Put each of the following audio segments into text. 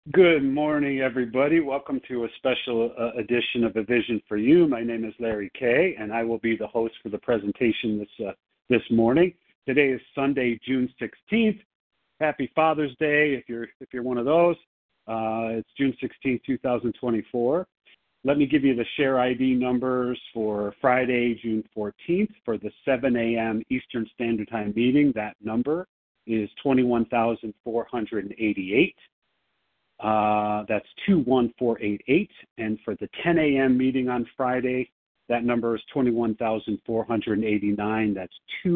Good morning, everybody. Welcome to a special edition of A Vision for You. My name is Larry Kay, and I will be the host for the presentation this morning. Today is Sunday, June 16th. Happy Father's Day if you're one of those. It's June 16th, 2024. Let me give you the share ID numbers for Friday, June 14th for the 7 a.m. Eastern Standard Time meeting. That number is 21,488. That's 21488. And for the 10 a.m. meeting on Friday, that number is 21,489. That's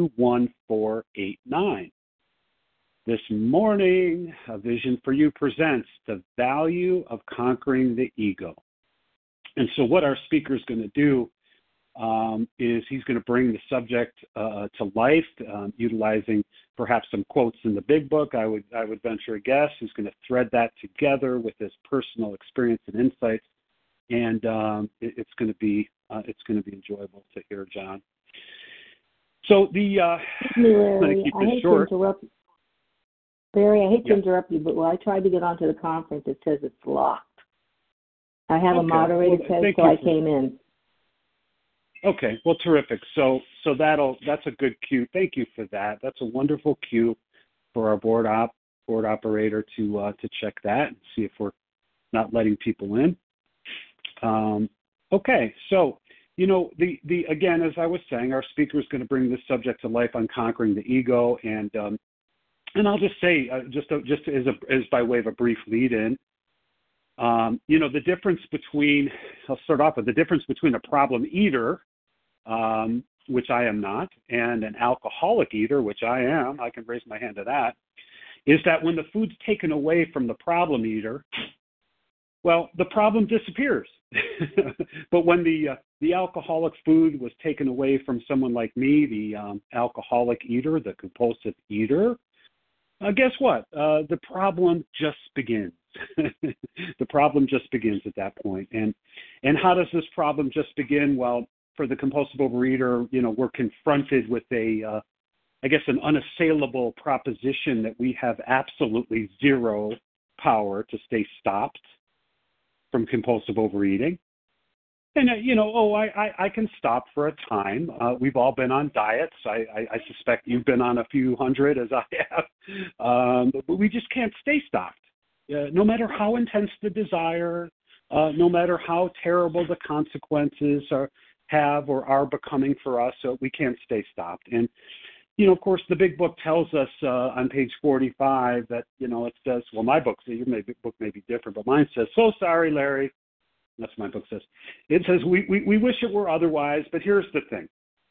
21489. This morning, A Vision for You presents the value of conquering the ego. And so what our speaker is going to do is he's going to bring the subject to life, utilizing perhaps some quotes in the big book. I would venture a guess. He's going to thread that together with his personal experience and insights, and it's going to be enjoyable to hear John. So Larry, I hate to interrupt. Larry, I hate to interrupt you, but when I tried to get onto the conference, it says it's locked. I have a moderator test, so I came in. Okay, well, terrific. So that's a good cue. Thank you for that. That's a wonderful cue for our board operator to check that and see if we're not letting people in. Okay, so the again, as I was saying, our speaker is going to bring this subject to life on conquering the ego, and I'll just say just as by way of a brief lead-in. The difference between, I'll start off with the difference between a problem eater, which I am not, and an alcoholic eater, which I am, I can raise my hand to that, is that when the food's taken away from the problem eater, well, the problem disappears. But when the alcoholic food was taken away from someone like me, the alcoholic eater, the compulsive eater, guess what? The problem just begins. The problem just begins at that point. And how does this problem just begin? Well, for the compulsive overeater, we're confronted with an unassailable proposition that we have absolutely zero power to stay stopped from compulsive overeating. And, I can stop for a time. We've all been on diets. I suspect you've been on a few hundred as I have. But we just can't stay stopped. No matter how intense the desire, no matter how terrible the consequences have or are becoming for us, so we can't stay stopped. And, of course, the big book tells us on page 45 that, it says, well, my book, your book may be different, but mine says, so sorry, Larry. That's what my book says. It says, we wish it were otherwise, but here's the thing.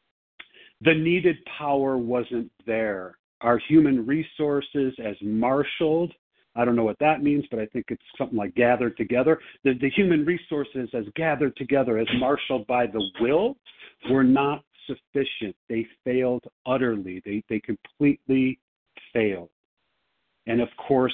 The needed power wasn't there. Our human resources as marshaled, I don't know what that means, but I think it's something like gathered together. The human resources as gathered together, as marshaled by the will, were not sufficient. They failed utterly. They completely failed. And of course,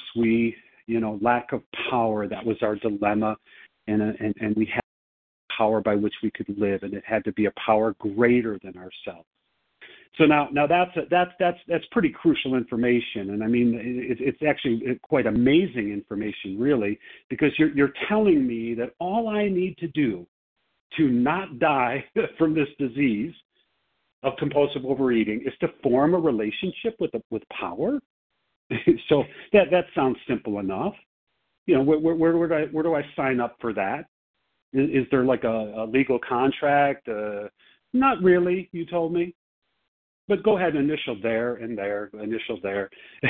lack of power, that was our dilemma. And we had power by which we could live, and it had to be a power greater than ourselves. So now that's pretty crucial information, and I mean it's actually quite amazing information, really, because you're telling me that all I need to do to not die from this disease of compulsive overeating is to form a relationship with power. So that sounds simple enough. Where do I sign up for that? Is there like a legal contract? Not really, you told me. But go ahead, initial there and there, initial there.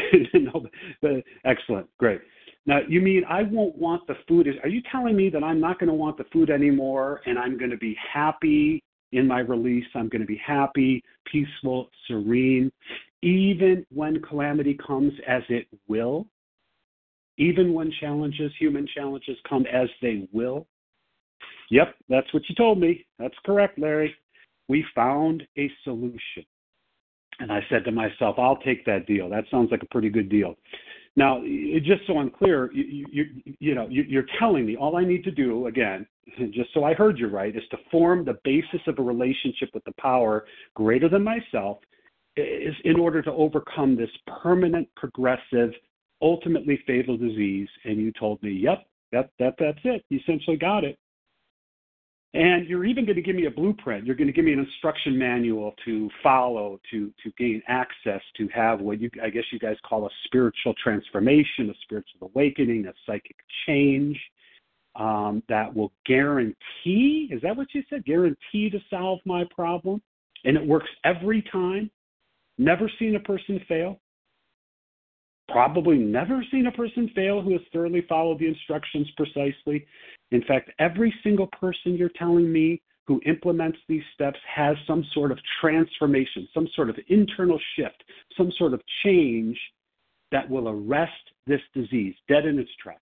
Excellent, great. Now, you mean I won't want the food? Are you telling me that I'm not going to want the food anymore and I'm going to be happy in my release? I'm going to be happy, peaceful, serene, even when calamity comes, as it will? Even when human challenges come as they will? Yep, that's what you told me. That's correct, Larry. We found a solution. And I said to myself, I'll take that deal. That sounds like a pretty good deal. Now, just so I'm clear, you're telling me all I need to do, again, just so I heard you right, is to form the basis of a relationship with the power greater than myself is in order to overcome this permanent, progressive, ultimately fatal disease. And you told me, yep, that's it. You essentially got it. And you're even going to give me a blueprint. You're going to give me an instruction manual to follow, to gain access, to have what I guess you guys call a spiritual transformation, a spiritual awakening, a psychic change that will guarantee, is that what you said? Guarantee to solve my problem? And it works every time? Never seen a person fail? Probably never seen a person fail who has thoroughly followed the instructions precisely. In fact, every single person you're telling me who implements these steps has some sort of transformation, some sort of internal shift, some sort of change that will arrest this disease dead in its tracks.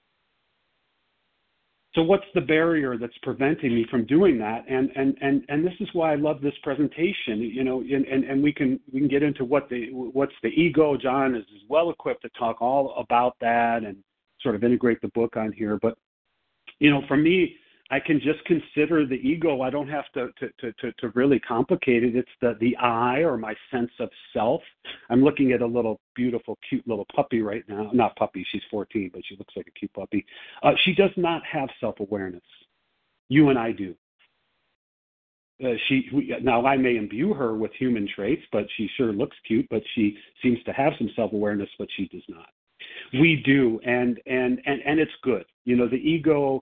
So what's the barrier that's preventing me from doing that? And this is why I love this presentation, and we can get into what's the ego. John is well equipped to talk all about that and sort of integrate the book on here. But, for me, I can just consider the ego. I don't have to really complicate it. It's the I, or my sense of self. I'm looking at a little beautiful, cute little puppy right now. Not puppy, she's 14, but she looks like a cute puppy. She does not have self-awareness. You and I do. Now, I may imbue her with human traits, but she sure looks cute, but she seems to have some self-awareness, but she does not. We do, and it's good. The ego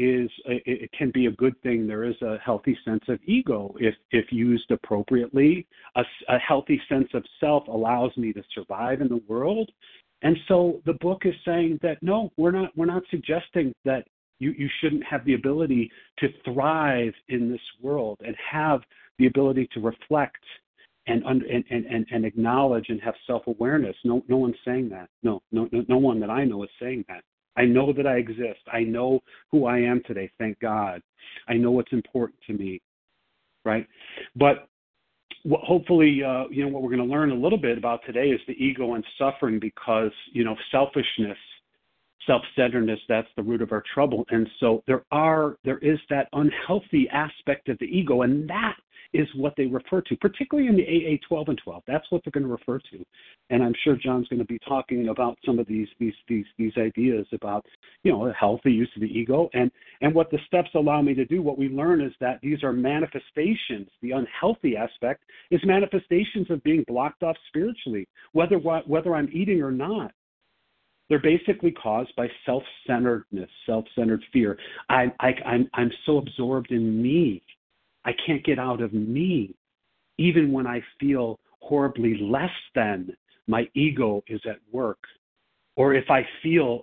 it can be a good thing. There is a healthy sense of ego if used appropriately. A healthy sense of self allows me to survive in the world. And so the book is saying that, no, we're not suggesting that you shouldn't have the ability to thrive in this world and have the ability to reflect and acknowledge and have self-awareness. No one's saying that. No one that I know is saying that. I know that I exist. I know who I am today, thank God. I know what's important to me, right? But hopefully, what we're going to learn a little bit about today is the ego and suffering, because, selfishness, self-centeredness, that's the root of our trouble. And so there is that unhealthy aspect of the ego, and that is what they refer to, particularly in the AA 12 and 12. That's what they're going to refer to. And I'm sure John's going to be talking about some of these ideas about, a healthy use of the ego. And what the steps allow me to do, what we learn is that these are manifestations. The unhealthy aspect is manifestations of being blocked off spiritually, whether I'm eating or not. They're basically caused by self-centeredness, self-centered fear. I'm so absorbed in me. I can't get out of me. Even when I feel horribly less than, my ego is at work. Or if I feel,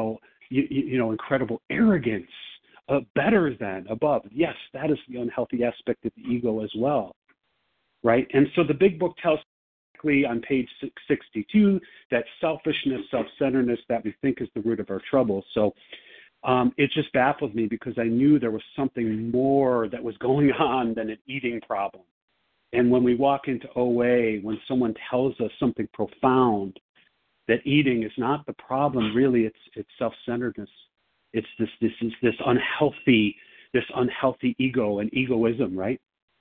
incredible arrogance, better than, above. Yes, that is the unhealthy aspect of the ego as well, right? And so the big book tells on page 62 that selfishness, self-centeredness that we think is the root of our trouble. So it just baffled me, because I knew there was something more that was going on than an eating problem. And when we walk into OA, when someone tells us something profound, that eating is not the problem, really it's self-centeredness. It's this unhealthy ego and egoism, right?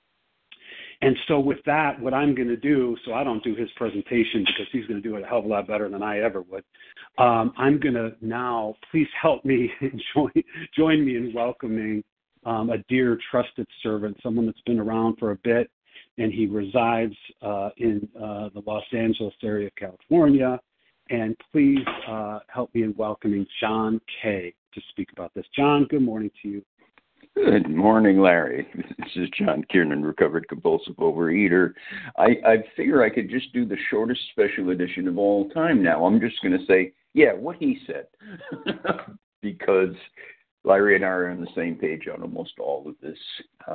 And so with that, what I'm going to do, so I don't do his presentation because he's going to do it a hell of a lot better than I ever would. I'm going to now, please help me and join me in welcoming a dear trusted servant, someone that's been around for a bit, and he resides in the Los Angeles area of California. And please help me in welcoming John Kay to speak about this. John, good morning to you. Good morning, Larry. This is John Kiernan, recovered compulsive overeater. I figure I could just do the shortest special edition of all time now. I'm just going to say, yeah, what he said, because Larry and I are on the same page on almost all of this.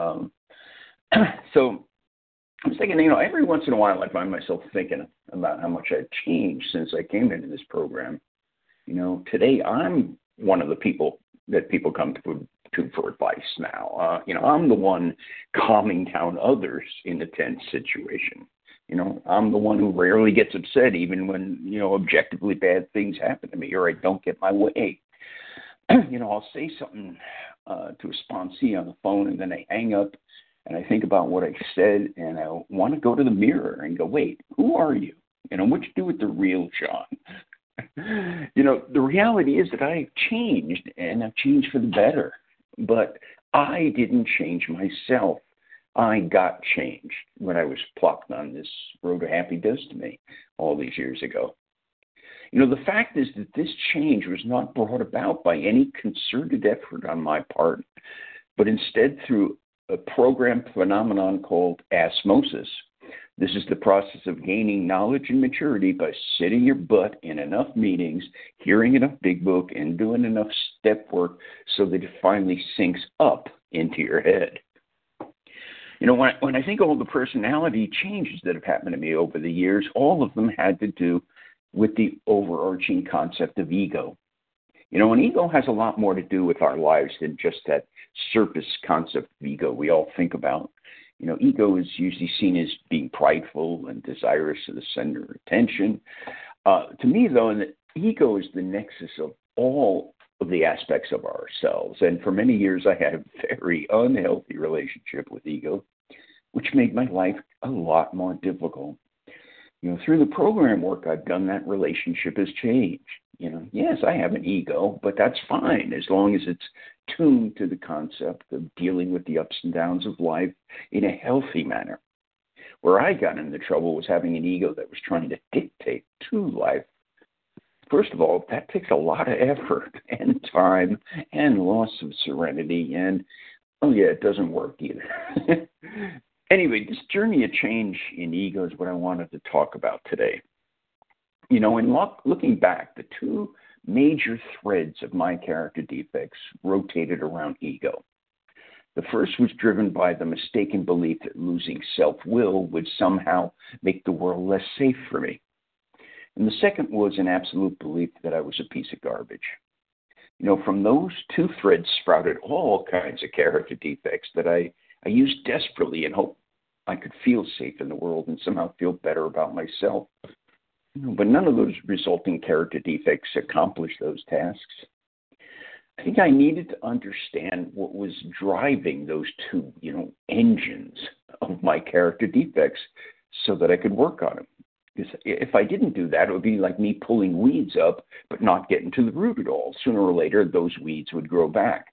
So I was thinking, every once in a while I find myself thinking about how much I've changed since I came into this program. Today I'm one of the people that people come to for advice now. I'm the one calming down others in a tense situation. I'm the one who rarely gets upset even when, objectively bad things happen to me or I don't get my way. I'll say something to a sponsee on the phone and then I hang up and I think about what I said and I want to go to the mirror and go, wait, who are you? What you do with the real John? The reality is that I've changed, and I've changed for the better. But I didn't change myself. I got changed when I was plucked on this road to happiness to me all these years ago. The fact is that this change was not brought about by any concerted effort on my part, but instead through a programmed phenomenon called osmosis. This is the process of gaining knowledge and maturity by sitting your butt in enough meetings, hearing enough big book, and doing enough step work so that it finally sinks up into your head. When I think of all the personality changes that have happened to me over the years, all of them had to do with the overarching concept of ego. And ego has a lot more to do with our lives than just that surface concept of ego we all think about. Ego is usually seen as being prideful and desirous of the center of attention. To me, though, the ego is the nexus of all of the aspects of ourselves. And for many years, I had a very unhealthy relationship with ego, which made my life a lot more difficult. Through the program work I've done, that relationship has changed. Yes, I have an ego, but that's fine as long as it's tuned to the concept of dealing with the ups and downs of life in a healthy manner. Where I got into trouble was having an ego that was trying to dictate to life. First of all, that takes a lot of effort and time and loss of serenity, and it doesn't work either. Anyway, this journey of change in ego is what I wanted to talk about today. In looking back, the two major threads of my character defects rotated around ego. The first was driven by the mistaken belief that losing self-will would somehow make the world less safe for me. And the second was an absolute belief that I was a piece of garbage. From those two threads sprouted all kinds of character defects that I used desperately in hope I could feel safe in the world and somehow feel better about myself. But none of those resulting character defects accomplished those tasks. I think I needed to understand what was driving those two, engines of my character defects so that I could work on them. Because if I didn't do that, it would be like me pulling weeds up but not getting to the root at all. Sooner or later, those weeds would grow back.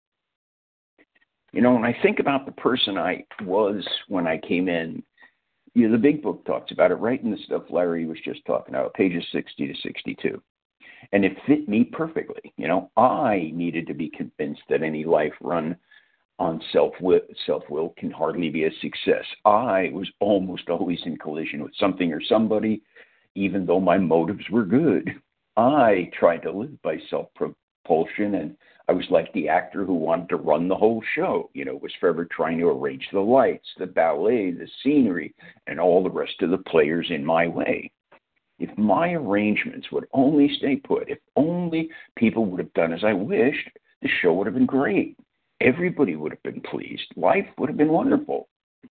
When I think about the person I was when I came in, the big book talks about it right in the stuff Larry was just talking about, pages 60 to 62. And it fit me perfectly. I needed to be convinced that any life run on self-will can hardly be a success. I was almost always in collision with something or somebody, even though my motives were good. I tried to live by self-propulsion, and I was like the actor who wanted to run the whole show, was forever trying to arrange the lights, the ballet, the scenery, and all the rest of the players in my way. If my arrangements would only stay put, if only people would have done as I wished, the show would have been great. Everybody would have been pleased. Life would have been wonderful.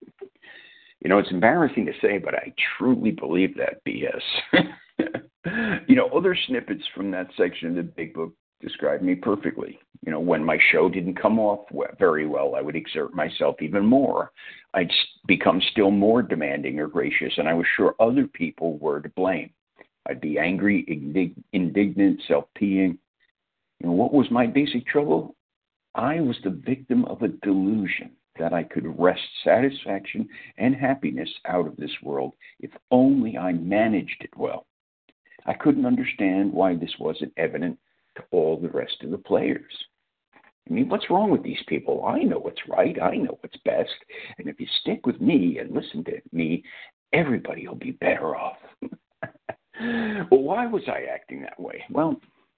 It's embarrassing to say, but I truly believe that BS. Other snippets from that section of the big book describe me perfectly. When my show didn't come off very well, I would exert myself even more. I'd become still more demanding or gracious, and I was sure other people were to blame. I'd be angry, indignant, self-pitying. What was my basic trouble? I was the victim of a delusion that I could wrest satisfaction and happiness out of this world if only I managed it well. I couldn't understand why this wasn't evident to all the rest of the players. What's wrong with these people? I know what's right. I know what's best. And if you stick with me and listen to me, everybody will be better off. Well, why was I acting that way? Well,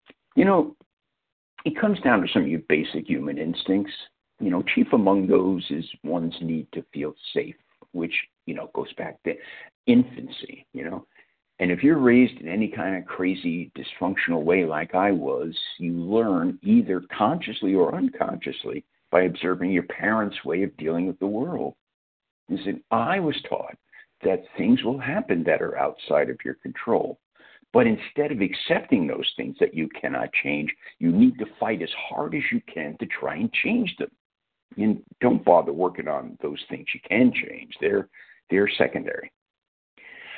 it comes down to some of your basic human instincts. Chief among those is one's need to feel safe, which, goes back to infancy, And if you're raised in any kind of crazy, dysfunctional way like I was, you learn either consciously or unconsciously by observing your parents' way of dealing with the world. I was taught that things will happen that are outside of your control. But instead of accepting those things that you cannot change, you need to fight as hard as you can to try and change them. And don't bother working on those things you can change. They're secondary.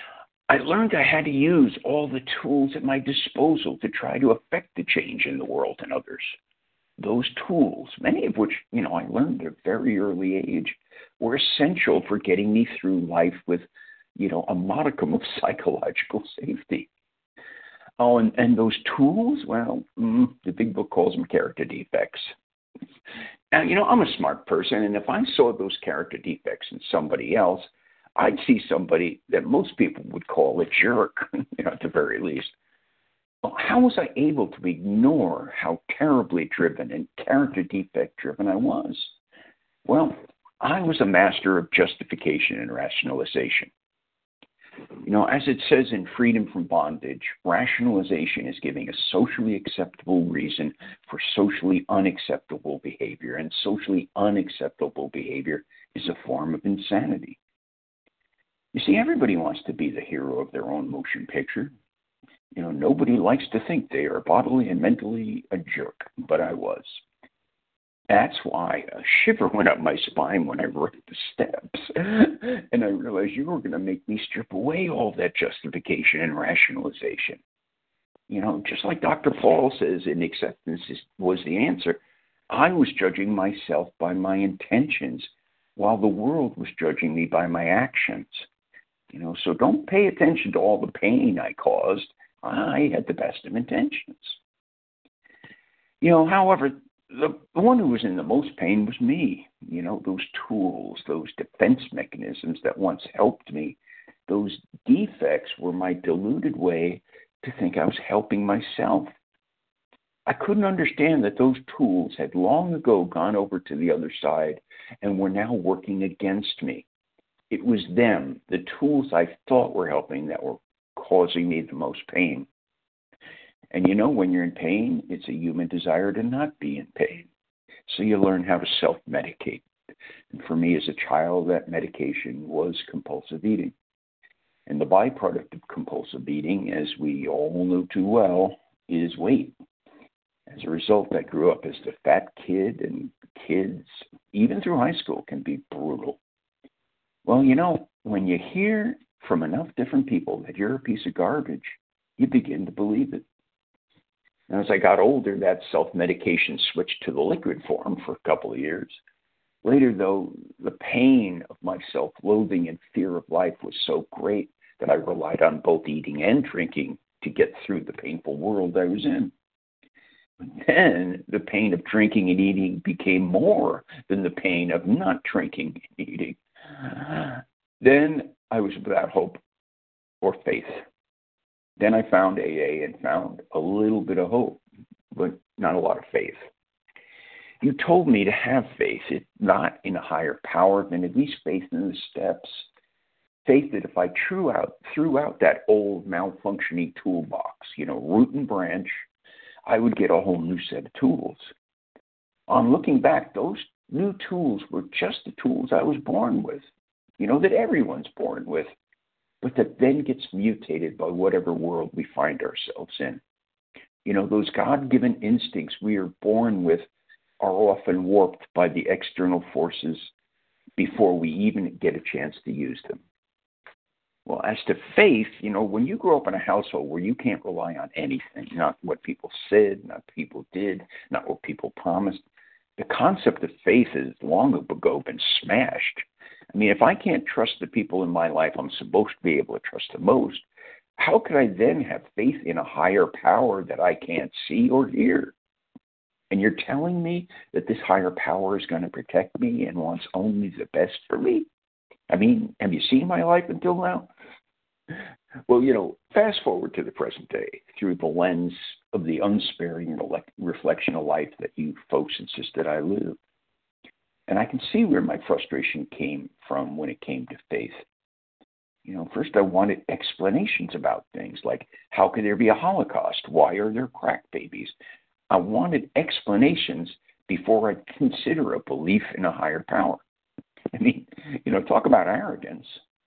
I learned I had to use all the tools at my disposal to try to affect the change in the world and others. Those tools, many of which, I learned at a very early age, were essential for getting me through life with, a modicum of psychological safety. Oh, and those tools, well, the big book calls them character defects. Now, I'm a smart person, and if I saw those character defects in somebody else, I'd see somebody that most people would call a jerk, at the very least. Well, how was I able to ignore how terribly driven and character defect driven I was? Well, I was a master of justification and rationalization. As it says in Freedom from Bondage, rationalization is giving a socially acceptable reason for socially unacceptable behavior, and socially unacceptable behavior is a form of insanity. You see, everybody wants to be the hero of their own motion picture. Nobody likes to think they are bodily and mentally a jerk, but I was. That's why a shiver went up my spine when I wrote the steps. And I realized you were going to make me strip away all that justification and rationalization. Just like Dr. Paul says in Acceptance was the answer, I was judging myself by my intentions while the world was judging me by my actions. So don't pay attention to all the pain I caused. I had the best of intentions. However, the one who was in the most pain was me. Those tools, those defense mechanisms that once helped me, those defects were my deluded way to think I was helping myself. I couldn't understand that those tools had long ago gone over to the other side and were now working against me. It was them, the tools I thought were helping, that were causing me the most pain. And when you're in pain, it's a human desire to not be in pain. So you learn how to self-medicate. And for me as a child, that medication was compulsive eating. And the byproduct of compulsive eating, as we all know too well, is weight. As a result, I grew up as the fat kid, and kids, even through high school, can be brutal. Well, when you hear from enough different people that you're a piece of garbage, you begin to believe it. And as I got older, that self-medication switched to the liquid form for a couple of years. Later, though, the pain of my self-loathing and fear of life was so great that I relied on both eating and drinking to get through the painful world I was in. But then the pain of drinking and eating became more than the pain of not drinking and eating. Then I was without hope or faith. Then I found AA and found a little bit of hope, but not a lot of faith. You told me to have faith, if not in a higher power, then at least faith in the steps. Faith that if I threw out that old malfunctioning toolbox, root and branch, I would get a whole new set of tools. On looking back, those new tools were just the tools I was born with, that everyone's born with, but that then gets mutated by whatever world we find ourselves in. Those God-given instincts we are born with are often warped by the external forces before we even get a chance to use them. Well, as to faith, when you grow up in a household where you can't rely on anything, not what people said, not what people did, not what people promised, the concept of faith has long ago been smashed. I mean, if I can't trust the people in my life I'm supposed to be able to trust the most, how could I then have faith in a higher power that I can't see or hear? And you're telling me that this higher power is going to protect me and wants only the best for me? I mean, have you seen my life until now? Well, fast forward to the present day through the lens of the unsparing reflection of life that you folks insisted I live. And I can see where my frustration came from when it came to faith. First I wanted explanations about things like, how could there be a Holocaust? Why are there crack babies? I wanted explanations before I'd consider a belief in a higher power. I mean, talk about arrogance.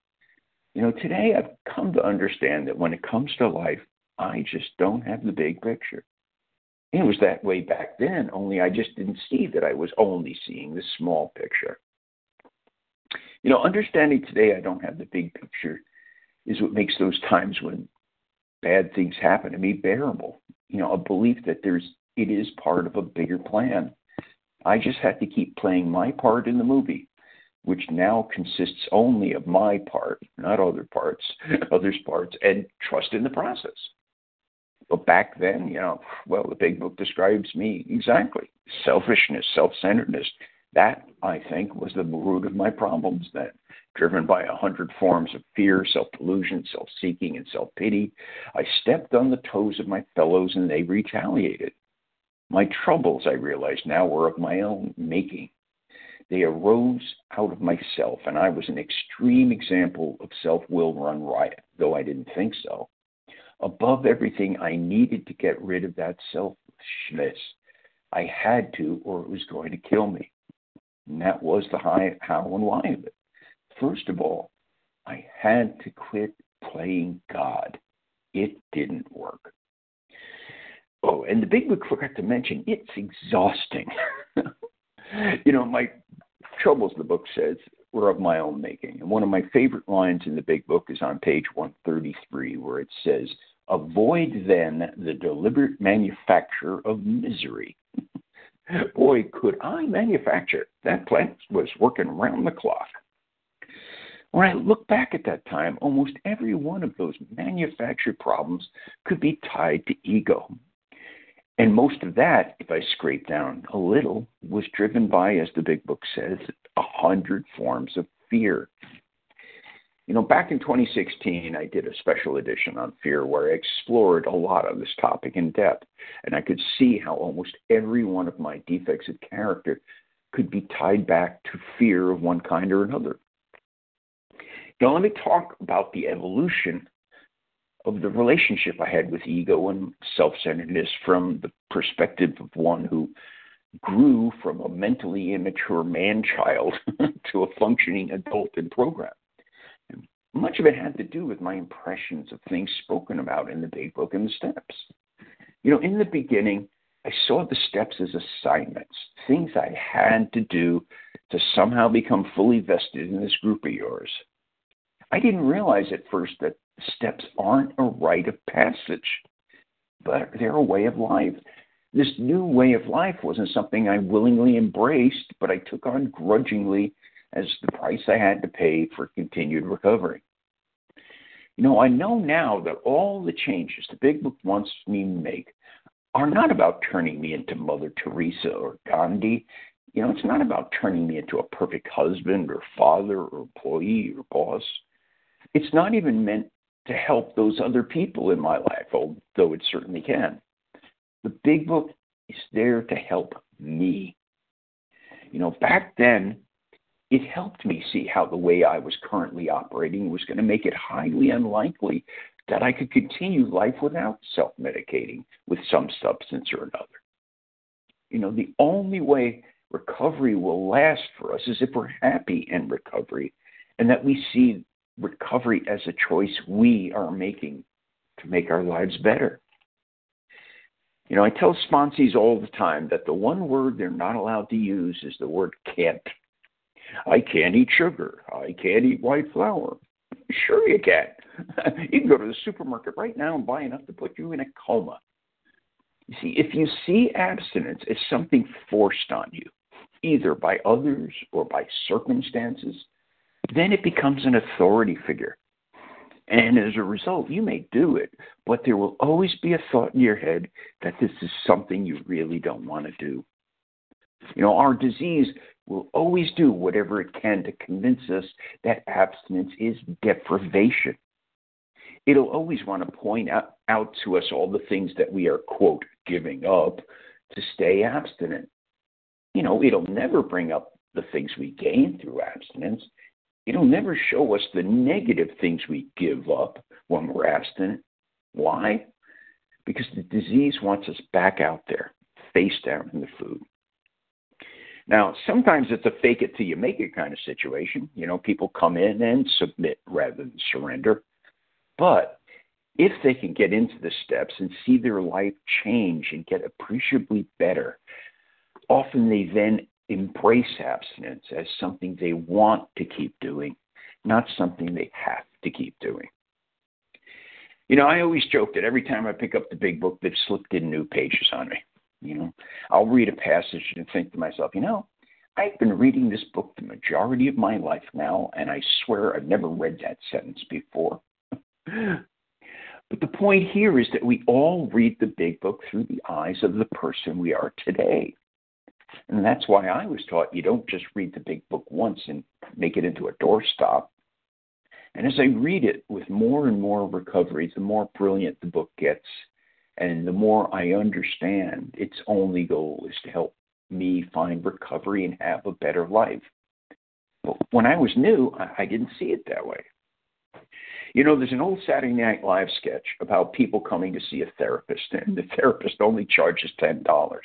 Today I've come to understand that when it comes to life, I just don't have the big picture. It was that way back then, only I just didn't see that I was only seeing the small picture. Understanding today I don't have the big picture is what makes those times when bad things happen to me bearable. A belief that it is part of a bigger plan. I just had to keep playing my part in the movie, which now consists only of my part, not others' parts, and trust in the process. But back then, the big book describes me exactly. Selfishness, self-centeredness. That, I think, was the root of my problems then, driven by 100 forms of fear, self-delusion, self-seeking, and self-pity. I stepped on the toes of my fellows, and they retaliated. My troubles, I realize now, were of my own making. They arose out of myself, and I was an extreme example of self-will run riot, though I didn't think so. Above everything, I needed to get rid of that selfishness. I had to, or it was going to kill me. And that was the how and why of it. First of all, I had to quit playing God. It didn't work. Oh, and the big book forgot to mention, it's exhausting. My troubles, the book says, were of my own making. And one of my favorite lines in the big book is on page 133, where it says, "Avoid then the deliberate manufacture of misery." Boy, could I manufacture. That plant was working around the clock. When I look back at that time, almost every one of those manufactured problems could be tied to ego. And most of that, if I scrape down a little, was driven by, as the big book says, 100 forms of fear. Back in 2016, I did a special edition on fear where I explored a lot of this topic in depth, and I could see how almost every one of my defects of character could be tied back to fear of one kind or another. Now, let me talk about the evolution of the relationship I had with ego and self-centeredness from the perspective of one who grew from a mentally immature man-child to a functioning adult and program. And much of it had to do with my impressions of things spoken about in the big book and the steps. In the beginning, I saw the steps as assignments, things I had to do to somehow become fully vested in this group of yours. I didn't realize at first that steps aren't a rite of passage, but they're a way of life. This new way of life wasn't something I willingly embraced, but I took on grudgingly as the price I had to pay for continued recovery. I know now that all the changes the big book wants me to make are not about turning me into Mother Teresa or Gandhi. It's not about turning me into a perfect husband or father or employee or boss. It's not even meant to help those other people in my life, although it certainly can. The big book is there to help me. Back then, it helped me see how the way I was currently operating was going to make it highly unlikely that I could continue life without self-medicating with some substance or another. The only way recovery will last for us is if we're happy in recovery and that we see recovery as a choice we are making to make our lives better. I tell sponsees all the time that the one word they're not allowed to use is the word can't. I can't eat sugar. I can't eat white flour. Sure you can. You can go to the supermarket right now and buy enough to put you in a coma. You see, if you see abstinence as something forced on you, either by others or by circumstances, then it becomes an authority figure. And as a result, you may do it, but there will always be a thought in your head that this is something you really don't want to do. Our disease will always do whatever it can to convince us that abstinence is deprivation. It'll always want to point out to us all the things that we are, quote, giving up to stay abstinent. It'll never bring up the things we gain through abstinence. It'll never show us the negative things we give up when we're abstinent. Why? Because the disease wants us back out there, face down in the food. Now, sometimes it's a fake it till you make it kind of situation. People come in and submit rather than surrender. But if they can get into the steps and see their life change and get appreciably better, often they then embrace abstinence as something they want to keep doing, not something they have to keep doing. I always joke that every time I pick up the big book, they've slipped in new pages on me. I'll read a passage and think to myself, I've been reading this book the majority of my life now, and I swear I've never read that sentence before. But the point here is that we all read the big book through the eyes of the person we are today. And that's why I was taught you don't just read the big book once and make it into a doorstop. And as I read it with more and more recovery, the more brilliant the book gets, and the more I understand its only goal is to help me find recovery and have a better life. But when I was new, I didn't see it that way. There's an old Saturday Night Live sketch about people coming to see a therapist, and the therapist only charges $10.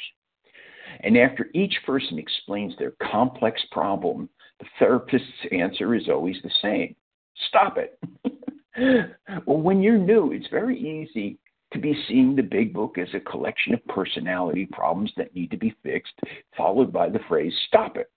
And after each person explains their complex problem, the therapist's answer is always the same. Stop it. Well, when you're new, it's very easy to be seeing the big book as a collection of personality problems that need to be fixed, followed by the phrase, stop it.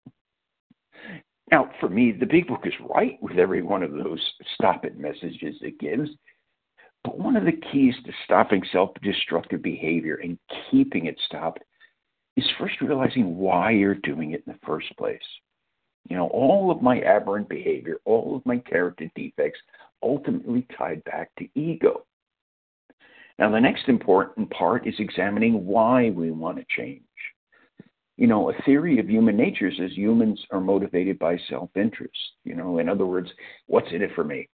Now, for me, the big book is right with every one of those stop it messages it gives. But one of the keys to stopping self-destructive behavior and keeping it stopped is first realizing why you're doing it in the first place. All of my aberrant behavior, all of my character defects ultimately tied back to ego. Now, the next important part is examining why we want to change. A theory of human nature says humans are motivated by self-interest. In other words, what's in it for me?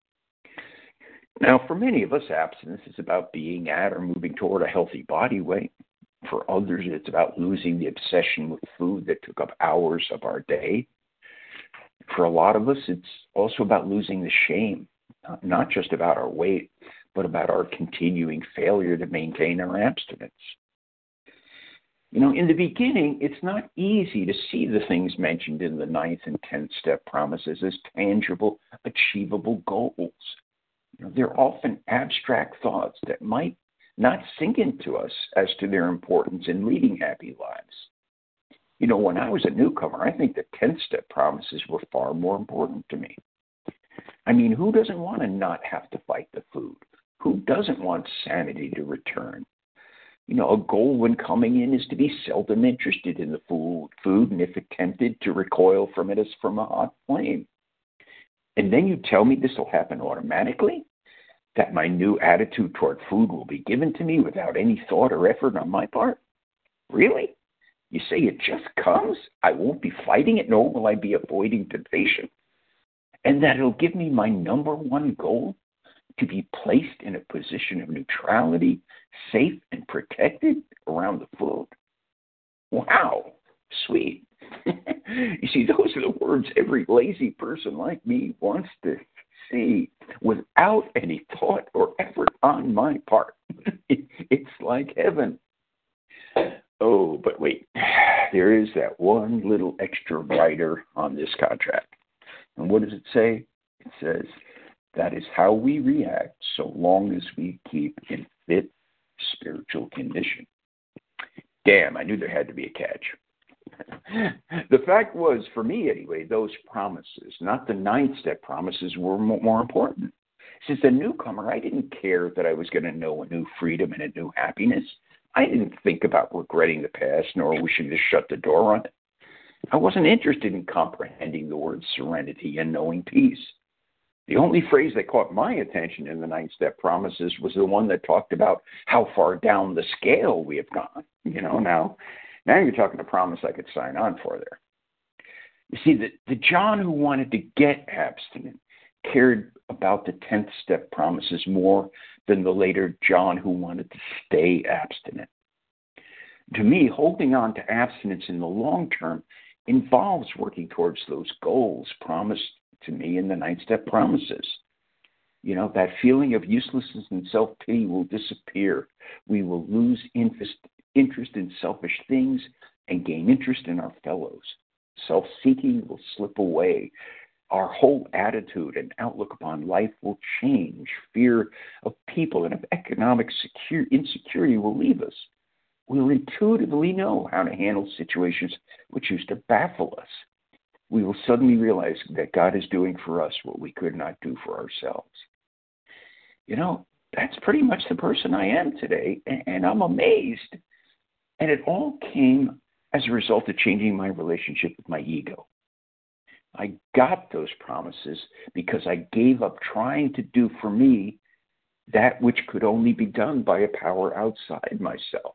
Now, for many of us, abstinence is about being at or moving toward a healthy body weight. For others, it's about losing the obsession with food that took up hours of our day. For a lot of us, it's also about losing the shame, not just about our weight, but about our continuing failure to maintain our abstinence. In the beginning, it's not easy to see the things mentioned in the 9th and 10th step promises as tangible, achievable goals. They're often abstract thoughts that might not sink into us as to their importance in leading happy lives. When I was a newcomer, I think the 10th step promises were far more important to me. Who doesn't want to not have to fight the food? Who doesn't want sanity to return? A goal when coming in is to be seldom interested in the food, and if tempted, to recoil from it as from a hot flame. And then you tell me this will happen automatically? That my new attitude toward food will be given to me without any thought or effort on my part? Really? You say it just comes? I won't be fighting it, nor will I be avoiding temptation. And that it'll give me my number one goal, to be placed in a position of neutrality, safe and protected around the food. Wow, sweet. You see, those are the words every lazy person like me wants to see without any thought or effort on my part. It's like heaven. Oh, but wait, there is that one little extra rider on this contract. And what does it say? It says, that is how we react so long as we keep in fit spiritual condition. Damn, I knew there had to be a catch. The fact was, for me anyway, those promises, not the 9th step promises, were more important. Since a newcomer, I didn't care that I was going to know a new freedom and a new happiness. I didn't think about regretting the past nor wishing to shut the door on it. I wasn't interested in comprehending the words serenity and knowing peace. The only phrase that caught my attention in the 9th step promises was the one that talked about how far down the scale we have gone. Now you're talking a promise I could sign on for there. You see, the John who wanted to get abstinent cared about the 10th step promises more than the later John who wanted to stay abstinent. To me, holding on to abstinence in the long term involves working towards those goals promised to me in the 9th step promises. That feeling of uselessness and self-pity will disappear. We will lose interest in selfish things and gain interest in our fellows. Self-seeking will slip away. Our whole attitude and outlook upon life will change. Fear of people and of economic insecurity will leave us. We'll intuitively know how to handle situations which used to baffle us. We will suddenly realize that God is doing for us what we could not do for ourselves. that's pretty much the person I am today, and I'm amazed. And it all came as a result of changing my relationship with my ego. I got those promises because I gave up trying to do for me that which could only be done by a power outside myself.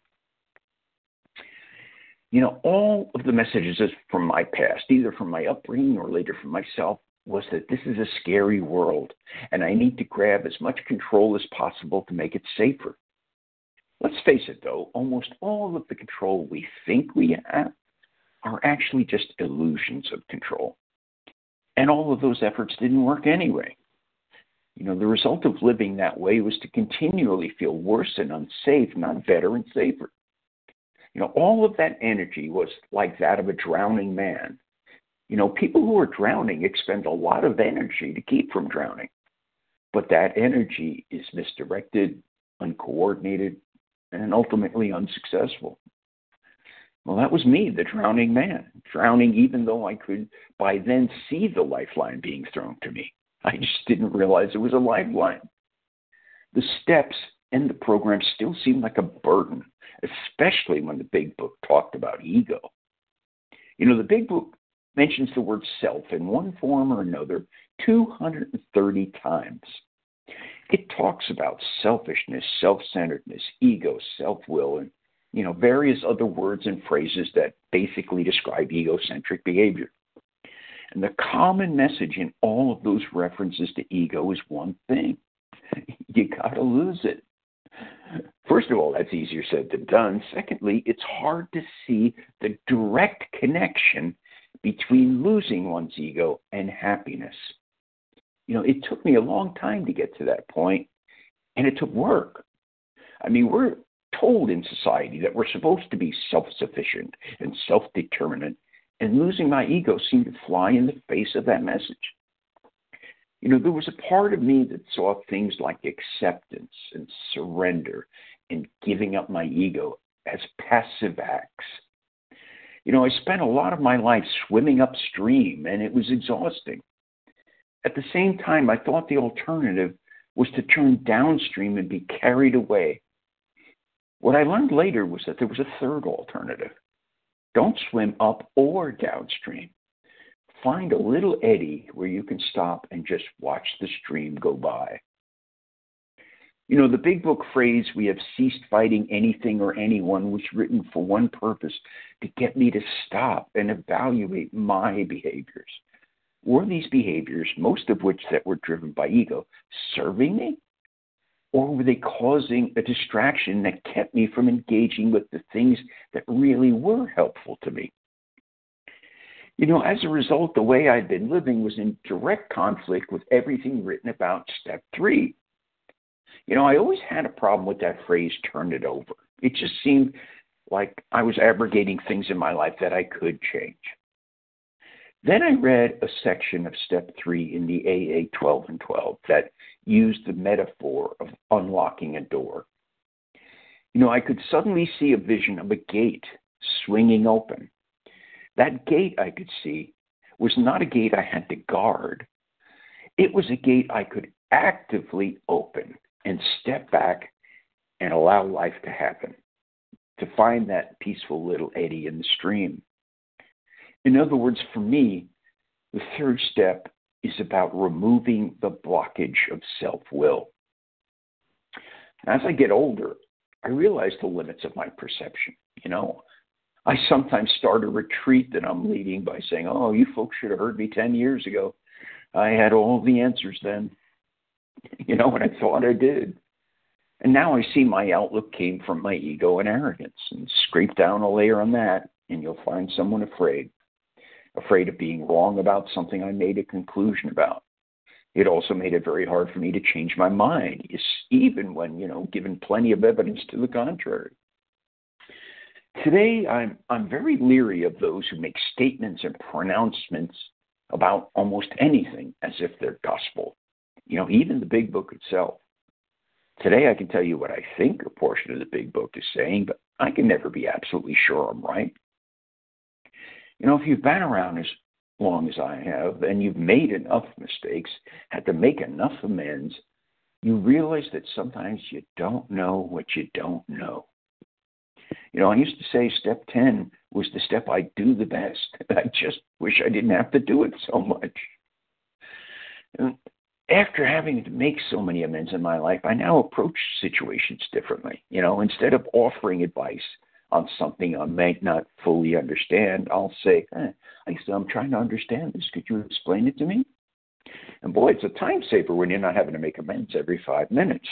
All of the messages from my past, either from my upbringing or later from myself, was that this is a scary world, and I need to grab as much control as possible to make it safer. Let's face it, though, almost all of the control we think we have are actually just illusions of control. And all of those efforts didn't work anyway. The result of living that way was to continually feel worse and unsafe, not better and safer. All of that energy was like that of a drowning man. People who are drowning expend a lot of energy to keep from drowning. But that energy is misdirected, uncoordinated, and ultimately unsuccessful. Well, that was me, the drowning man, drowning even though I could by then see the lifeline being thrown to me. I just didn't realize it was a lifeline. The steps and the program still seemed like a burden, especially when the Big Book talked about ego. The Big Book mentions the word self in one form or another 230 times. It talks about selfishness, self-centeredness, ego, self-will, and various other words and phrases that basically describe egocentric behavior. And the common message in all of those references to ego is one thing. You gotta lose it. First of all, that's easier said than done. Secondly, it's hard to see the direct connection between losing one's ego and happiness. It took me a long time to get to that point, and it took work. We're told in society that we're supposed to be self-sufficient and self-determinant, and losing my ego seemed to fly in the face of that message. There was a part of me that saw things like acceptance and surrender and giving up my ego as passive acts. I spent a lot of my life swimming upstream, and it was exhausting. At the same time, I thought the alternative was to turn downstream and be carried away. What I learned later was that there was a third alternative. Don't swim up or downstream. Find a little eddy where you can stop and just watch the stream go by. The Big Book phrase, "we have ceased fighting anything or anyone," was written for one purpose, to get me to stop and evaluate my behaviors. Were these behaviors, most of which that were driven by ego, serving me? Or were they causing a distraction that kept me from engaging with the things that really were helpful to me? As a result, the way I'd been living was in direct conflict with everything written about step 3. I always had a problem with that phrase, "turn it over." It just seemed like I was abrogating things in my life that I could change. Then I read a section of step 3 in the AA 12 and 12 that used the metaphor of unlocking a door. I could suddenly see a vision of a gate swinging open. That gate I could see was not a gate I had to guard. It was a gate I could actively open and step back and allow life to happen, to find that peaceful little eddy in the stream. In other words, for me, the third step is about removing the blockage of self-will. As I get older, I realize the limits of my perception. I sometimes start a retreat that I'm leading by saying, "Oh, you folks should have heard me 10 years ago. I had all the answers then." And I thought I did. And now I see my outlook came from my ego and arrogance. And scrape down a layer on that, and you'll find someone afraid of being wrong about something I made a conclusion about. It also made it very hard for me to change my mind, even when, given plenty of evidence to the contrary. Today, I'm very leery of those who make statements and pronouncements about almost anything as if they're gospel, even the Big Book itself. Today, I can tell you what I think a portion of the Big Book is saying, but I can never be absolutely sure I'm right. If you've been around as long as I have, and you've made enough mistakes, had to make enough amends, you realize that sometimes you don't know what you don't know. I used to say step 10 was the step I do the best. I just wish I didn't have to do it so much. And after having to make so many amends in my life, I now approach situations differently. Instead of offering advice on something I might not fully understand, I'll say, I'm trying to understand this. Could you explain it to me? And boy, it's a time saver when you're not having to make amends every 5 minutes.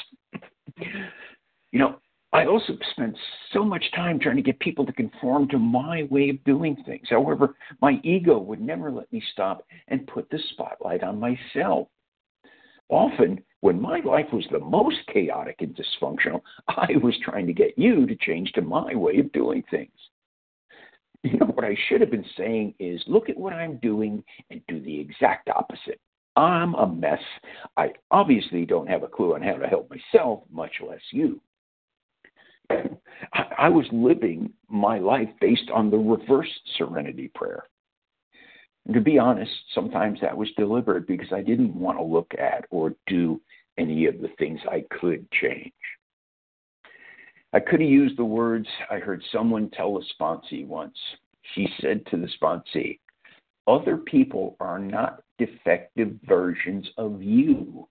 I also spent so much time trying to get people to conform to my way of doing things. However, my ego would never let me stop and put the spotlight on myself. Often, when my life was the most chaotic and dysfunctional, I was trying to get you to change to my way of doing things. What I should have been saying is, look at what I'm doing and do the exact opposite. I'm a mess. I obviously don't have a clue on how to help myself, much less you. I was living my life based on the reverse serenity prayer. And to be honest, sometimes that was deliberate because I didn't want to look at or do any of the things I could change. I could have used the words I heard someone tell a sponsee once. She said to the sponsee, other people are not defective versions of you.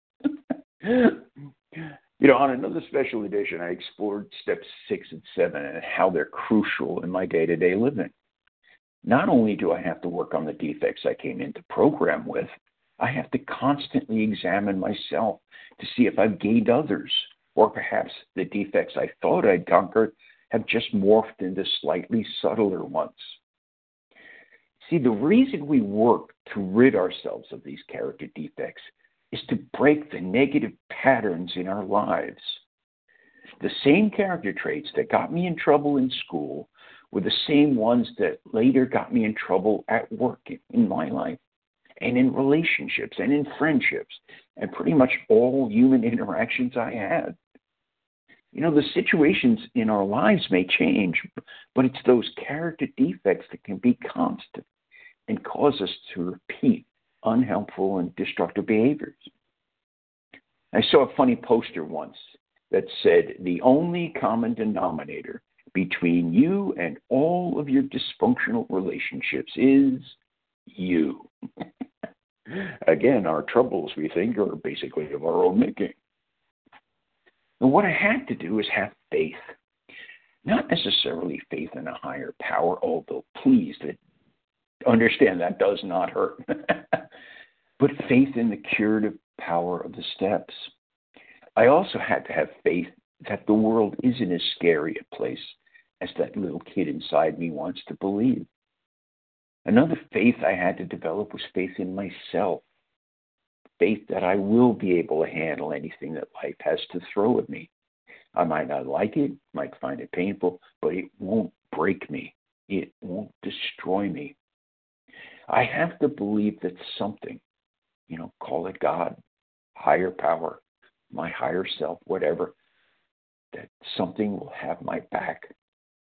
On another special edition, I explored steps 6 and 7 and how they're crucial in my day-to-day living. Not only do I have to work on the defects I came into program with, I have to constantly examine myself to see if I've gained others, or perhaps the defects I thought I'd conquered have just morphed into slightly subtler ones. See, the reason we work to rid ourselves of these character defects is to break the negative patterns in our lives. The same character traits that got me in trouble in school were the same ones that later got me in trouble at work in my life, and in relationships, and in friendships, and pretty much all human interactions I had. The situations in our lives may change, but it's those character defects that can be constant and cause us to repeat unhelpful and destructive behaviors. I saw a funny poster once that said, the only common denominator between you and all of your dysfunctional relationships is you. Again, our troubles, we think, are basically of our own making. And what I had to do is have faith. Not necessarily faith in a higher power, although please understand that does not hurt. But faith in the curative power of the steps. I also had to have faith that the world isn't as scary a place as that little kid inside me wants to believe. Another faith I had to develop was faith in myself. Faith that I will be able to handle anything that life has to throw at me. I might not like it, might find it painful, but it won't break me. It won't destroy me. I have to believe that something, call it God, higher power, my higher self, whatever, that something will have my back.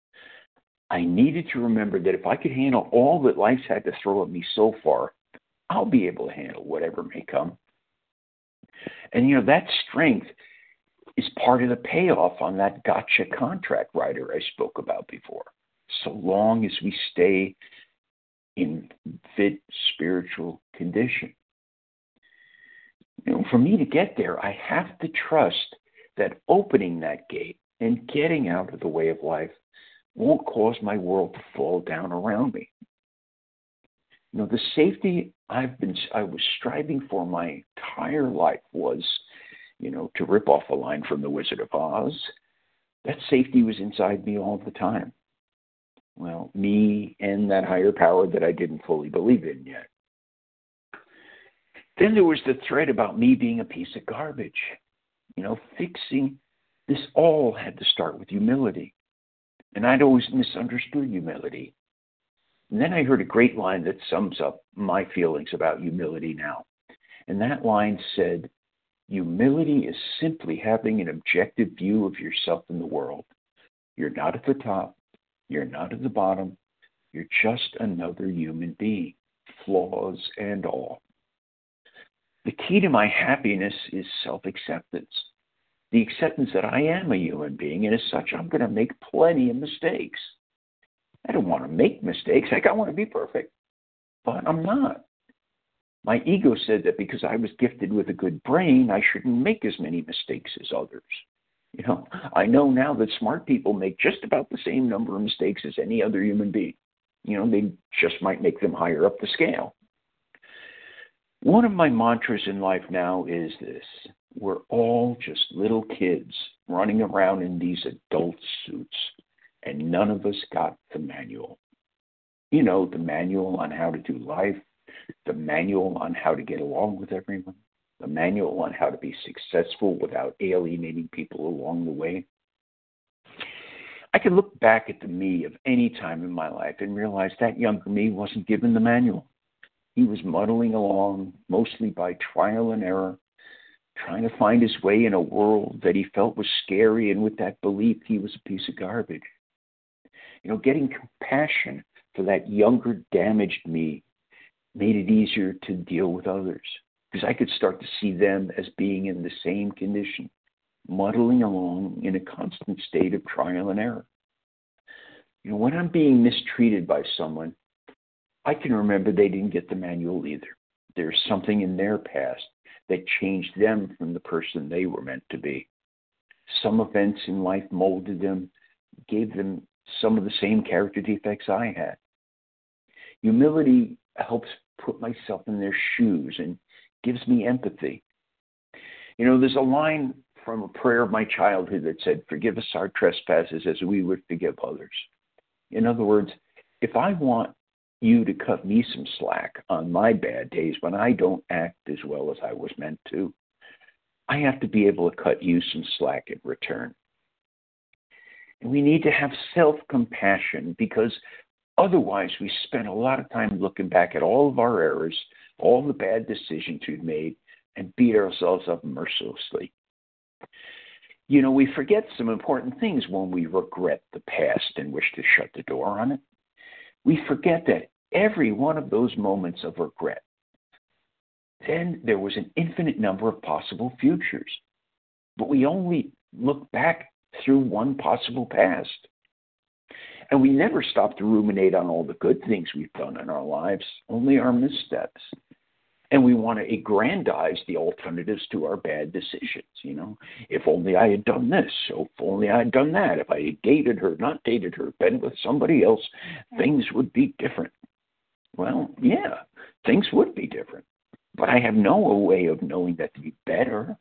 I needed to remember that if I could handle all that life's had to throw at me so far, I'll be able to handle whatever may come. And, that strength is part of the payoff on that gotcha contract writer I spoke about before. So long as we stay in fit spiritual condition. For me to get there, I have to trust that opening that gate and getting out of the way of life won't cause my world to fall down around me. The safety I was striving for my entire life was, to rip off a line from The Wizard of Oz. That safety was inside me all the time. Well, me and that higher power that I didn't fully believe in yet. Then there was the thread about me being a piece of garbage. Fixing this all had to start with humility. And I'd always misunderstood humility. And then I heard a great line that sums up my feelings about humility now. And that line said, humility is simply having an objective view of yourself in the world. You're not at the top. You're not at the bottom. You're just another human being, flaws and all. The key to my happiness is self-acceptance. The acceptance that I am a human being, and as such, I'm going to make plenty of mistakes. I don't want to make mistakes. I want to be perfect, but I'm not. My ego said that because I was gifted with a good brain, I shouldn't make as many mistakes as others. I know now that smart people make just about the same number of mistakes as any other human being. They just might make them higher up the scale. One of my mantras in life now is this: we're all just little kids running around in these adult suits, and none of us got the manual. The manual on how to do life, the manual on how to get along with everyone, the manual on how to be successful without alienating people along the way. I can look back at the me of any time in my life and realize that younger me wasn't given the manual. He was muddling along, mostly by trial and error, trying to find his way in a world that he felt was scary, and with that belief, he was a piece of garbage. Getting compassion for that younger, damaged me made it easier to deal with others, because I could start to see them as being in the same condition, muddling along in a constant state of trial and error. When I'm being mistreated by someone, I can remember they didn't get the manual either. There's something in their past that changed them from the person they were meant to be. Some events in life molded them, gave them some of the same character defects I had. Humility helps put myself in their shoes and gives me empathy. There's a line from a prayer of my childhood that said, "Forgive us our trespasses as we would forgive others." In other words, if I want you to cut me some slack on my bad days when I don't act as well as I was meant to, I have to be able to cut you some slack in return. And we need to have self-compassion, because otherwise we spend a lot of time looking back at all of our errors, all the bad decisions we've made, and beat ourselves up mercilessly. We forget some important things when we regret the past and wish to shut the door on it. We forget that every one of those moments of regret, then there was an infinite number of possible futures. But we only look back through one possible past. And we never stop to ruminate on all the good things we've done in our lives, only our missteps. And we want to aggrandize the alternatives to our bad decisions. If only I had done this, so if only I had done that, if I had dated her, not dated her, been with somebody else, things would be different. Well, yeah, things would be different. But I have no way of knowing that to be better.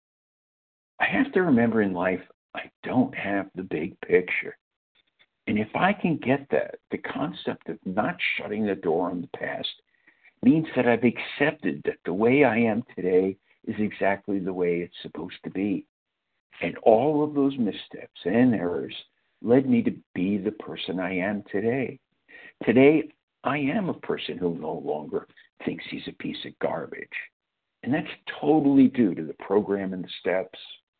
I have to remember in life, I don't have the big picture. And if I can get that, the concept of not shutting the door on the past means that I've accepted that the way I am today is exactly the way it's supposed to be. And all of those missteps and errors led me to be the person I am today. Today, I am a person who no longer thinks he's a piece of garbage. And that's totally due to the program and the steps.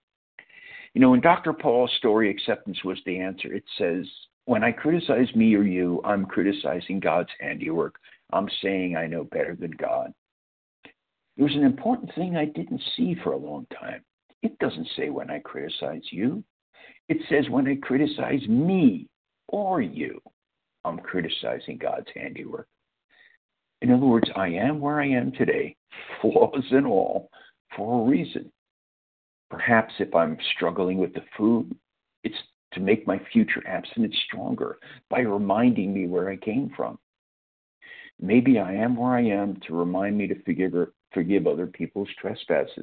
In Dr. Paul's story, Acceptance Was the Answer, it says, "When I criticize me or you, I'm criticizing God's handiwork. I'm saying I know better than God." There was an important thing I didn't see for a long time. It doesn't say when I criticize you. It says when I criticize me or you, I'm criticizing God's handiwork. In other words, I am where I am today, flaws and all, for a reason. Perhaps if I'm struggling with the food, it's to make my future abstinence stronger by reminding me where I came from. Maybe I am where I am to remind me to forgive other people's trespasses.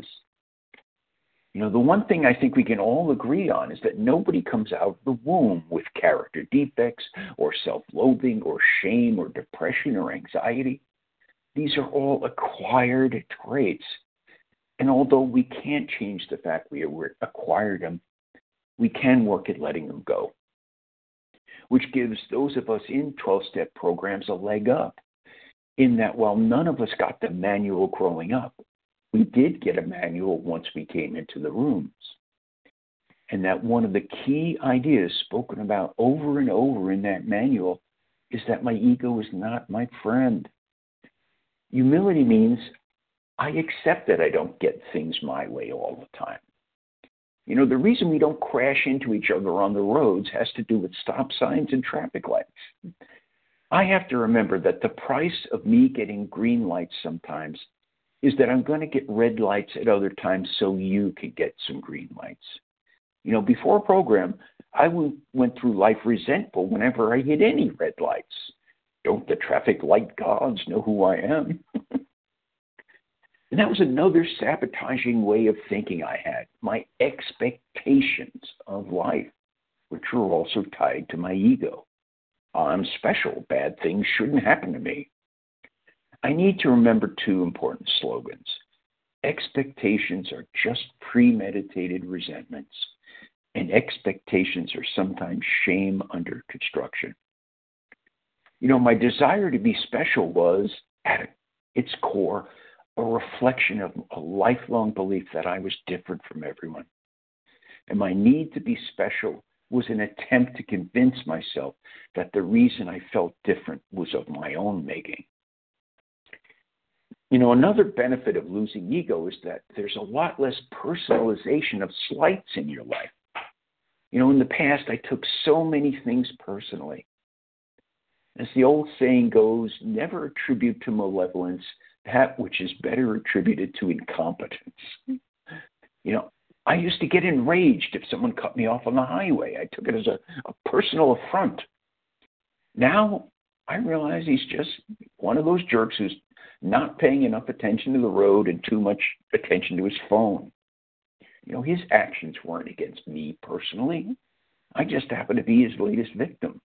The one thing I think we can all agree on is that nobody comes out of the womb with character defects or self-loathing or shame or depression or anxiety. These are all acquired traits. And although we can't change the fact we acquired them, we can work at letting them go, which gives those of us in 12-step programs a leg up, in that while none of us got the manual growing up, we did get a manual once we came into the rooms. And that one of the key ideas spoken about over and over in that manual is that my ego is not my friend. Humility means I accept that I don't get things my way all the time. You know, the reason we don't crash into each other on the roads has to do with stop signs and traffic lights. I have to remember that the price of me getting green lights sometimes is that I'm going to get red lights at other times so you can get some green lights. You know, before a program, I went through life resentful whenever I hit any red lights. Don't the traffic light gods know who I am? And that was another sabotaging way of thinking I had, my expectations of life, which were also tied to my ego. I'm special. Bad things shouldn't happen to me. I need to remember two important slogans. Expectations are just premeditated resentments, and expectations are sometimes shame under construction. You know, my desire to be special was, at its core, a reflection of a lifelong belief that I was different from everyone. And my need to be special was an attempt to convince myself that the reason I felt different was of my own making. You know, another benefit of losing ego is that there's a lot less personalization of slights in your life. You know, in the past, I took so many things personally. As the old saying goes, never attribute to malevolence that which is better attributed to incompetence. You know, I used to get enraged if someone cut me off on the highway. I took it as a personal affront. Now I realize he's just one of those jerks who's not paying enough attention to the road and too much attention to his phone. You know, his actions weren't against me personally. I just happened to be his latest victim.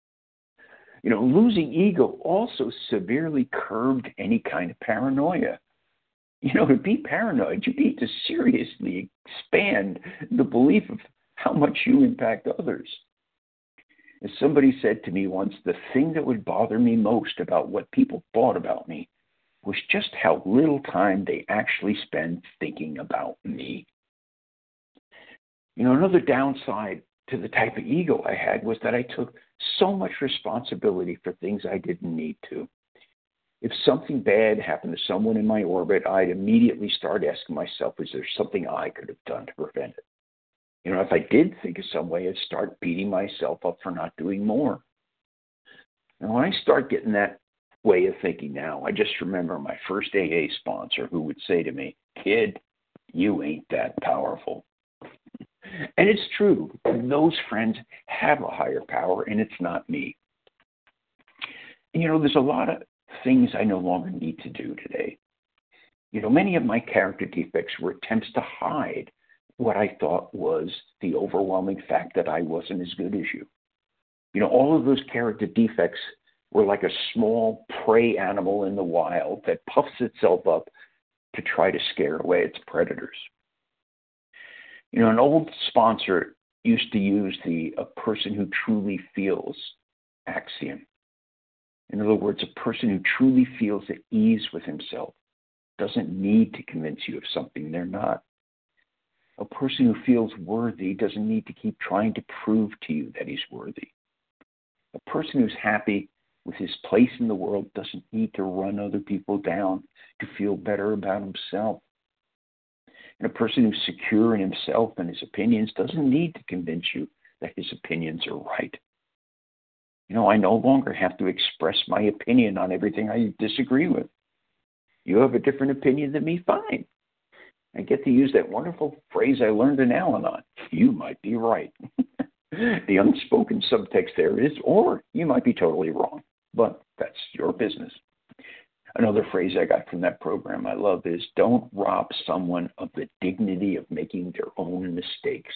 You know, losing ego also severely curbed any kind of paranoia. You know, to be paranoid, you need to seriously expand the belief of how much you impact others. As somebody said to me once, the thing that would bother me most about what people thought about me was just how little time they actually spend thinking about me. You know, another downside to the type of ego I had was that I took so much responsibility for things I didn't need to. If something bad happened to someone in my orbit, I'd immediately start asking myself, is there something I could have done to prevent it? You know, if I did think of some way, I'd start beating myself up for not doing more. And when I start getting that way of thinking now, I just remember my first AA sponsor who would say to me, kid, you ain't that powerful. And it's true. Those friends have a higher power, and it's not me. And, you know, there's a lot of things I no longer need to do today. You know, many of my character defects were attempts to hide what I thought was the overwhelming fact that I wasn't as good as you. You know, all of those character defects were like a small prey animal in the wild that puffs itself up to try to scare away its predators. You know, an old sponsor used to use a person who truly feels axiom. In other words, a person who truly feels at ease with himself doesn't need to convince you of something they're not. A person who feels worthy doesn't need to keep trying to prove to you that he's worthy. A person who's happy with his place in the world doesn't need to run other people down to feel better about himself. And a person who's secure in himself and his opinions doesn't need to convince you that his opinions are right. You know, I no longer have to express my opinion on everything I disagree with. You have a different opinion than me, fine. I get to use that wonderful phrase I learned in Al-Anon. You might be right. The unspoken subtext there is, or you might be totally wrong, but that's your business. Another phrase I got from that program I love is, don't rob someone of the dignity of making their own mistakes.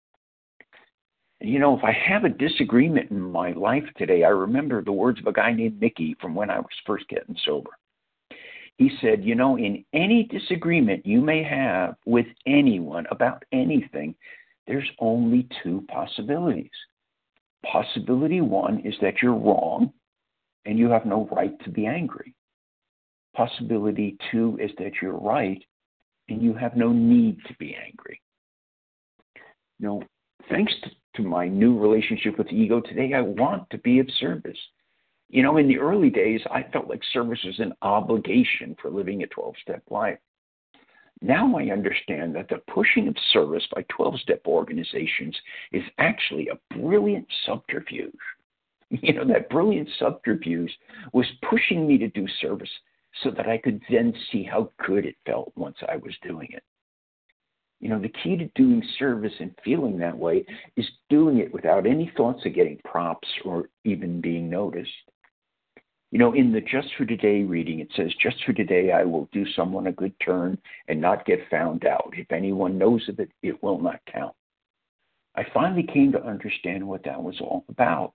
And you know, if I have a disagreement in my life today, I remember the words of a guy named Mickey from when I was first getting sober. He said, you know, in any disagreement you may have with anyone about anything, there's only two possibilities. Possibility one is that you're wrong and you have no right to be angry. Possibility two is that you're right and you have no need to be angry. You know, thanks to my new relationship with ego today, I want to be of service. You know, in the early days, I felt like service was an obligation for living a 12-step life. Now I understand that the pushing of service by 12-step organizations is actually a brilliant subterfuge. You know, that brilliant subterfuge was pushing me to do service so that I could then see how good it felt once I was doing it. You know, the key to doing service and feeling that way is doing it without any thoughts of getting props or even being noticed. You know, in the Just for Today reading, it says, "Just for today, I will do someone a good turn and not get found out. If anyone knows of it, it will not count." I finally came to understand what that was all about.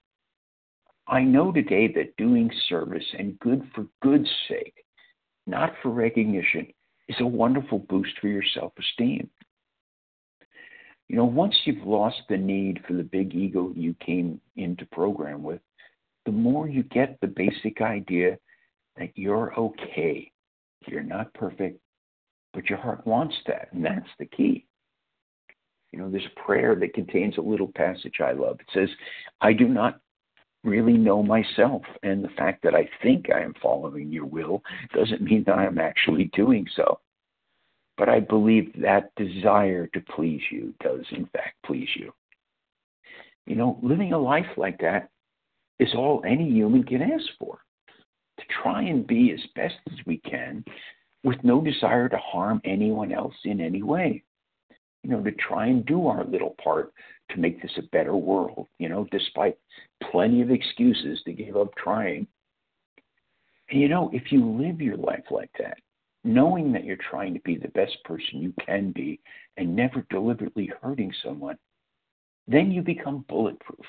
I know today that doing service and good for good's sake, not for recognition, is a wonderful boost for your self-esteem. You know, once you've lost the need for the big ego you came into program with, the more you get the basic idea that you're okay. You're not perfect, but your heart wants that, and that's the key. You know, there's a prayer that contains a little passage I love. It says, "I do not really know myself, and the fact that I think I am following your will doesn't mean that I am actually doing so. But I believe that desire to please you does, in fact, please you." You know, living a life like that is all any human can ask for. To try and be as best as we can with no desire to harm anyone else in any way. You know, to try and do our little part to make this a better world, you know, despite plenty of excuses to give up trying. And, you know, if you live your life like that, knowing that you're trying to be the best person you can be and never deliberately hurting someone, then you become bulletproof.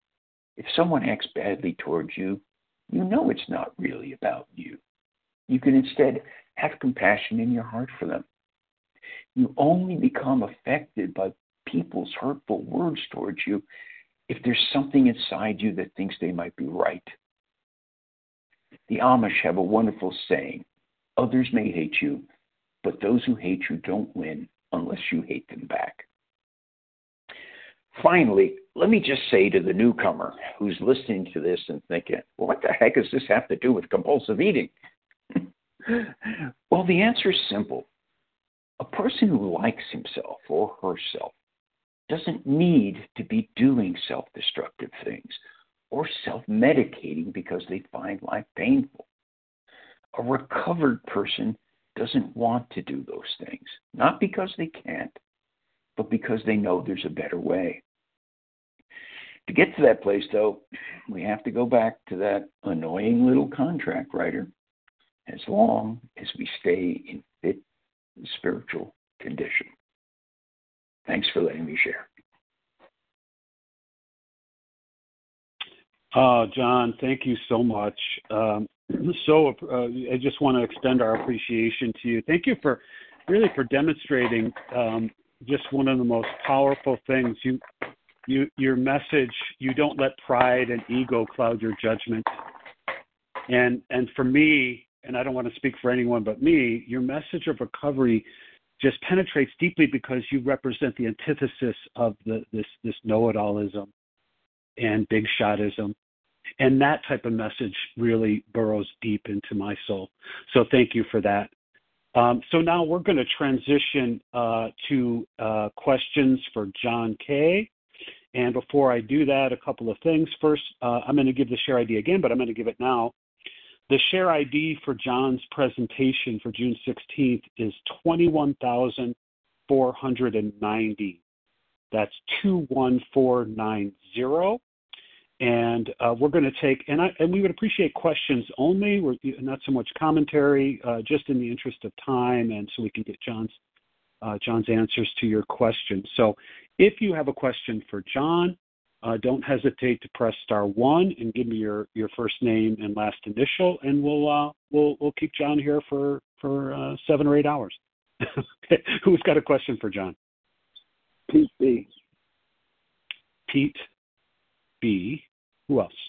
If someone acts badly towards you, you know it's not really about you. You can instead have compassion in your heart for them. You only become affected by people's hurtful words towards you if there's something inside you that thinks they might be right. The Amish have a wonderful saying, "Others may hate you, but those who hate you don't win unless you hate them back." Finally, let me just say to the newcomer who's listening to this and thinking, "Well, what the heck does this have to do with compulsive eating?" Well, the answer is simple. A person who likes himself or herself doesn't need to be doing self-destructive things or self-medicating because they find life painful. A recovered person doesn't want to do those things, not because they can't, but because they know there's a better way. To get to that place, though, we have to go back to that annoying little contract writer, as long as we stay in fit spiritual condition. Thanks for letting me share. John, thank you so much. I just want to extend our appreciation to you. Thank you for demonstrating just one of the most powerful things. Your message, you don't let pride and ego cloud your judgment. And for me, and I don't want to speak for anyone but me, your message of recovery just penetrates deeply because you represent the antithesis of this know-it-allism and big shotism. And that type of message really burrows deep into my soul. So thank you for that. So now we're going to transition to questions for John K. And before I do that, a couple of things. First, I'm going to give the share ID again, but I'm going to give it now. The share ID for John's presentation for June 16th is 21,490. That's 21490. And we're going to take, and we would appreciate questions only, not so much commentary, just in the interest of time, and so we can get John's answers to your questions. So if you have a question for John, don't hesitate to press *1 and give me your first name and last initial, and we'll keep John here for 7 or 8 hours. Okay. Who's got a question for John? Pete B. Pete B. Who else?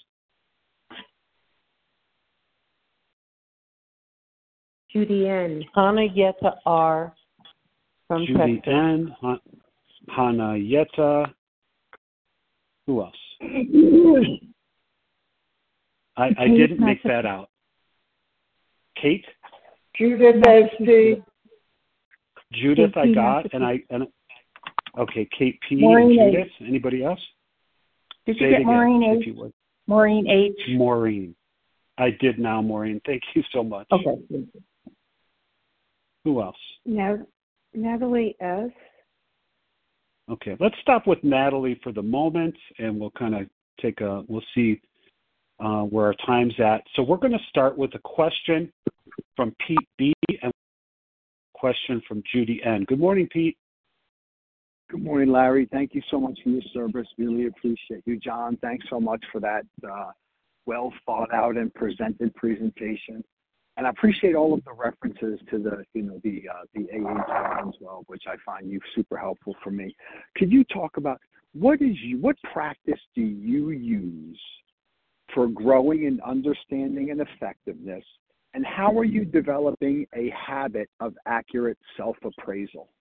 Judy N. Hannah Yetta R. from Judy Texas. N. Hannah Yetta. Who else? I didn't make that out. Kate? Judith S.P. Judith, I got, okay, Kate P. and Judith. Anybody else? Did you get Maureen H? If you would. Maureen H. Maureen. I did now, Maureen. Thank you so much. Okay. Who else? Natalie S. Okay, let's stop with Natalie for the moment, and we'll kind of we'll see where our time's at. So we're going to start with a question from Pete B. and a question from Judy N. Good morning, Pete. Good morning, Larry. Thank you so much for your service. Really appreciate you. John, thanks so much for that well thought out and presented presentation. And I appreciate all of the references to the AA time as well, which I find you super helpful for me. Could you talk about what practice do you use for growing in understanding and effectiveness, and how are you developing a habit of accurate self-appraisal?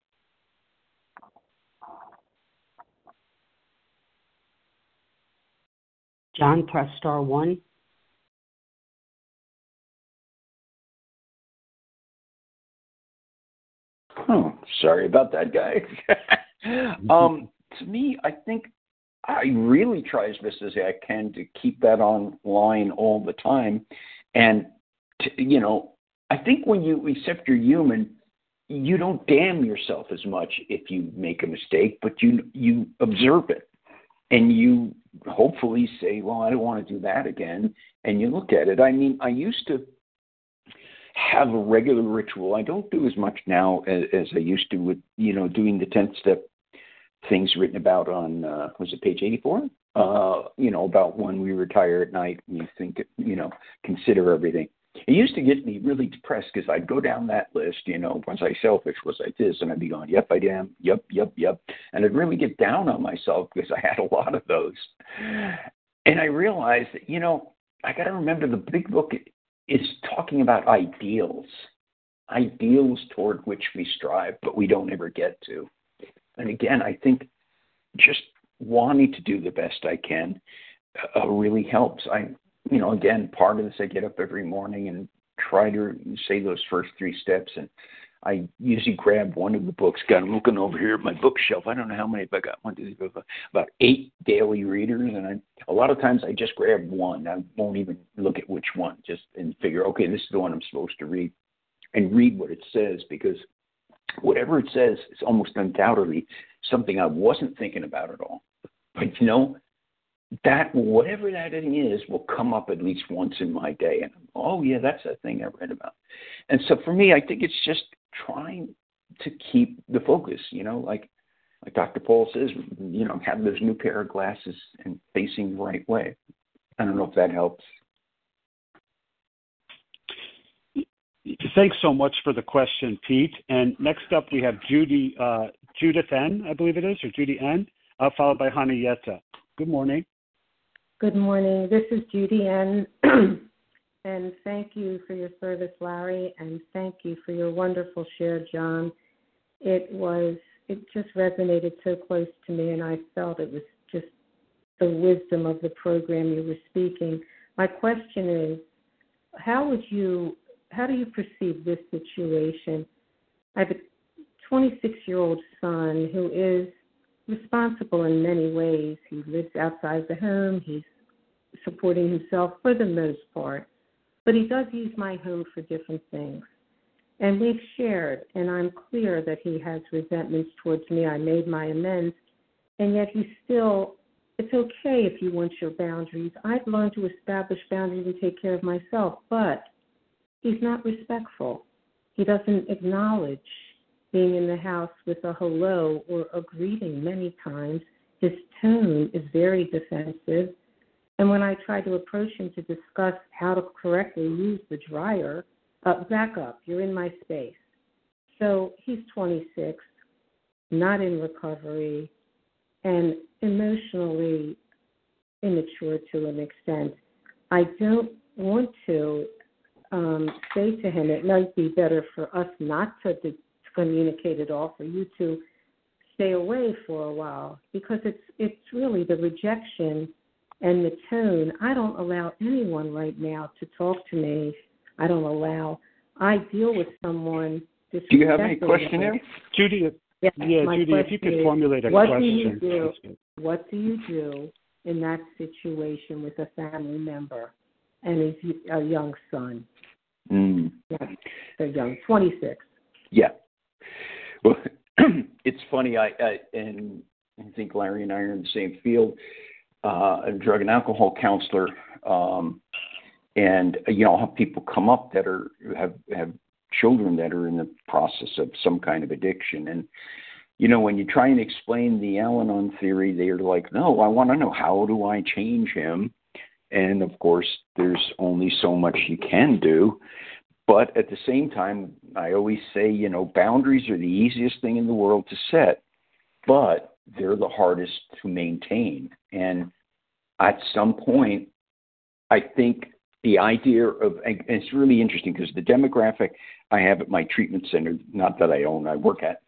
John, press star 1. Oh, sorry about that, guys. To me, I think I really try as best as I can to keep that online all the time. And, I think when you accept you're human, you don't damn yourself as much if you make a mistake, but you observe it. And you hopefully say, well, I don't want to do that again. And you look at it. I mean, I used to have a regular ritual. I don't do as much now as I used to with, doing the 10-step things written about on, was it page 84? About when we retire at night, we think, consider everything. It used to get me really depressed because I'd go down that list, was I selfish, was I this? And I'd be going, yep, I am, yep. And I'd really get down on myself because I had a lot of those. And I realized that, I got to remember the big book is talking about ideals toward which we strive, but we don't ever get to. And again, I think just wanting to do the best I can really helps. Again, part of this, I get up every morning and try to say those first 3 steps. And I usually grab one of the books. God, I'm looking over here at my bookshelf. I don't know how many, but I got 1, 2, 3, 4, 5, about 8 daily readers. And a lot of times I just grab one. I won't even look at which one, and figure, okay, this is the one I'm supposed to read, and read what it says, because whatever it says is almost undoubtedly something I wasn't thinking about at all. But that whatever that thing is will come up at least once in my day, and oh yeah, that's that thing I read about. And so for me, I think it's just trying to keep the focus. Like Dr. Paul says, have those new pair of glasses and facing the right way. I don't know if that helps. Thanks so much for the question, Pete. And next up, we have Judith N., I believe it is, or Judy N., followed by Hanayeta. Good morning. Good morning. This is Judy N. And thank you for your service, Larry, and thank you for your wonderful share, John. It just resonated so close to me, and I felt it was just the wisdom of the program you were speaking. My question is, how do you perceive this situation? I have a 26-year-old son who is responsible in many ways. He lives outside the home. He's supporting himself for the most part. But he does use my home for different things. And we've shared, and I'm clear that he has resentments towards me. I made my amends. And yet it's okay if you want your boundaries. I've learned to establish boundaries and take care of myself. But he's not respectful. He doesn't acknowledge being in the house with a hello or a greeting many times. His tone is very defensive. And when I try to approach him to discuss how to correctly use the dryer, back up, you're in my space. So he's 26, not in recovery, and emotionally immature to an extent. I don't want to say to him, it might be better for us not to communicate at all, for you to stay away for a while, because it's really the rejection and the tone. I don't allow anyone right now to talk to me. I deal with someone. Do you have any question there? Judy, yes, Judy, if you could formulate a question. What do you do in that situation with a family member and a young son? Yes, they're young, 26. Yeah. Well, it's funny. I think Larry and I are in the same field. A drug and alcohol counselor, and I'll have people come up that have children that are in the process of some kind of addiction, and when you try and explain the Al-Anon theory, they're like, "No, I want to know, how do I change him?" And of course, there's only so much you can do. But at the same time, I always say, boundaries are the easiest thing in the world to set, but they're the hardest to maintain. And at some point, I think the idea of, and it's really interesting because the demographic I have at my treatment center, not that I own, I work at,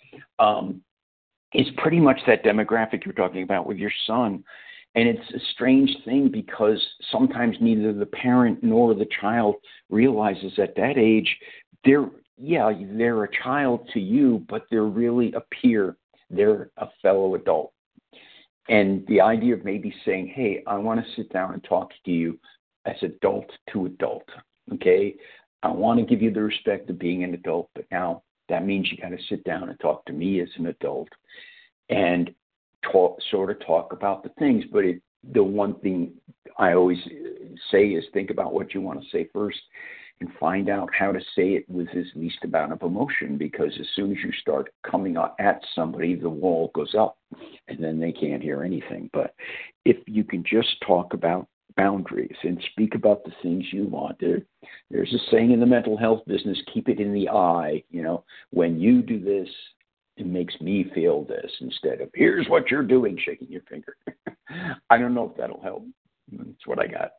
is pretty much that demographic you're talking about with your son. And it's a strange thing because sometimes neither the parent nor the child realizes at that age they're a child to you, but they're really a peer. They're a fellow adult. And the idea of maybe saying, hey, I want to sit down and talk to you as adult to adult, okay? I want to give you the respect of being an adult, but now that means you got to sit down and talk to me as an adult and talk about the things. But the one thing I always say is think about what you want to say first and find out how to say it with as least amount of emotion, because as soon as you start coming at somebody, the wall goes up and then they can't hear anything. But if you can just talk about boundaries and speak about the things you want, there's a saying in the mental health business, keep it in the eye. When you do this, it makes me feel this, instead of here's what you're doing, shaking your finger. I don't know if that'll help. That's what I got.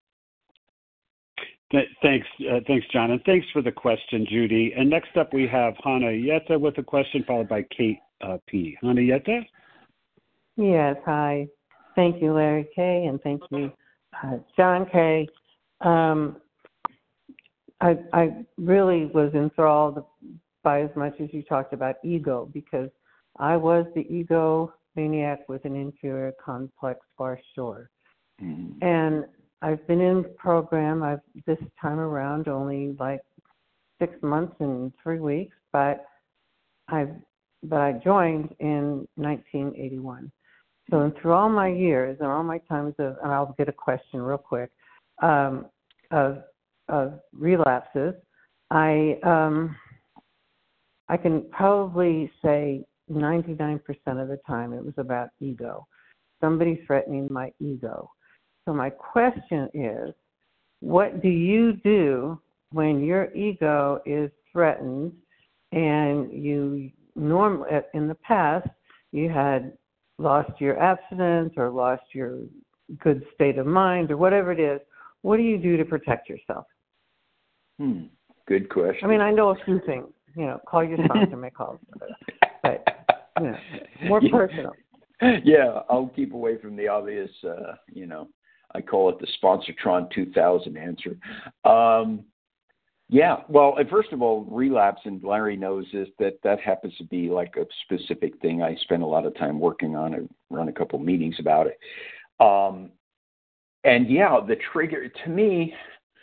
Thanks, John, and thanks for the question, Judy. And next up, we have Hannah Yetta with a question, followed by Kate P. Hannah Yetta? Yes, hi. Thank you, Larry K., and thank you, John K. I really was enthralled by as much as you talked about ego, because I was the ego maniac with an inferior complex far short. Mm-hmm. And I've been in program, this time around only like 6 months and 3 weeks, but I joined in 1981. So and through all my years and all my times and I'll get a question real quick, of relapses, I can probably say 99% of the time it was about ego, somebody threatening my ego. So my question is, what do you do when your ego is threatened and you normally, in the past, you had lost your abstinence or lost your good state of mind or whatever it is? What do you do to protect yourself? Good question. I mean, I know a few things. Call your sponsor, make calls. But, more personal. Yeah, I'll keep away from the obvious, I call it the Sponsortron 2000 answer. Well, first of all, relapse, and Larry knows this, that happens to be like a specific thing I spend a lot of time working on. I run a couple meetings about it. The trigger, to me,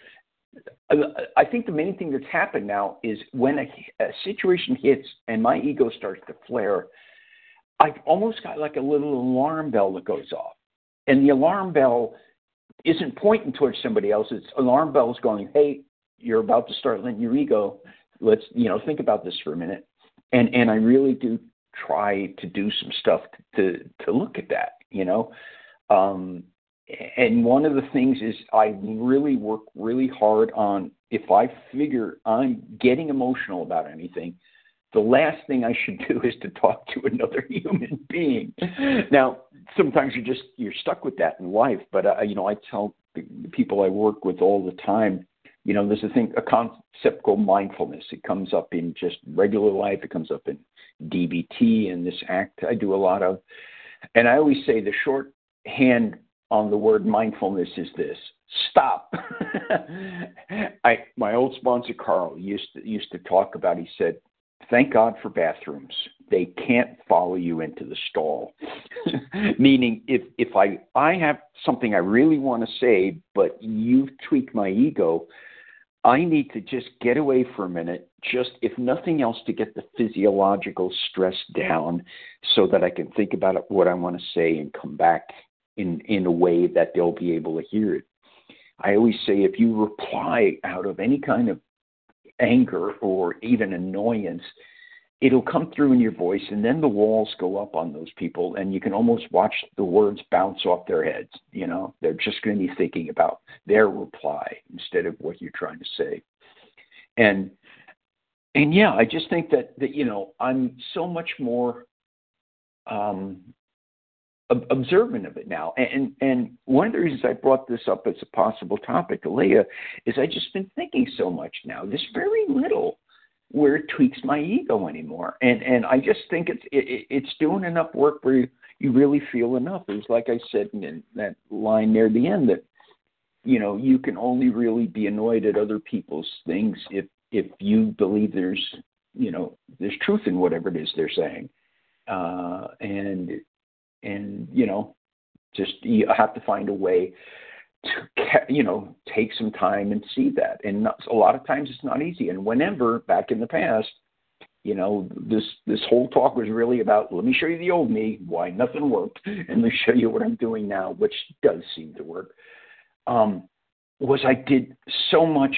I think the main thing that's happened now is when a situation hits and my ego starts to flare, I've almost got like a little alarm bell that goes off. And the alarm bell isn't pointing towards somebody else. It's alarm bells going, hey, you're about to start letting your ego, let's, think about this for a minute. And I really do try to do some stuff to look at that, And one of the things is I really work really hard on, if I figure I'm getting emotional about anything, the last thing I should do is to talk to another human being. Now, sometimes you're stuck with that in life, but I tell the people I work with all the time, there's a concept called mindfulness. It comes up in just regular life. It comes up in DBT and this act I do a lot of. And I always say the shorthand on the word mindfulness is this: stop. My old sponsor Carl used to talk about. He said, "Thank God for bathrooms. They can't follow you into the stall." Meaning, if I have something I really want to say, but you've tweaked my ego, I need to just get away for a minute, just if nothing else, to get the physiological stress down, so that I can think about what I want to say and come back in a way that they'll be able to hear it. I always say, if you reply out of any kind of anger or even annoyance, it'll come through in your voice, and then the walls go up on those people, and you can almost watch the words bounce off their heads. You know, they're just going to be thinking about their reply instead of what you're trying to say. And yeah, I just think that you know, I'm so much more observant of it now. And one of the reasons I brought this up as a possible topic, Alea, is I just been thinking so much now. There's very little where it tweaks my ego anymore. And I just think it's doing enough work where you really feel enough. It was like I said in that line near the end, that, you know, you can only really be annoyed at other people's things if you believe there's truth in whatever it is they're saying. And you know, just you have to find a way to, you know, take some time and see that. And a lot of times it's not easy. And whenever, back in the past, you know, this whole talk was really about, let me show you the old me, why nothing worked, and let me show you what I'm doing now, which does seem to work, was I did so much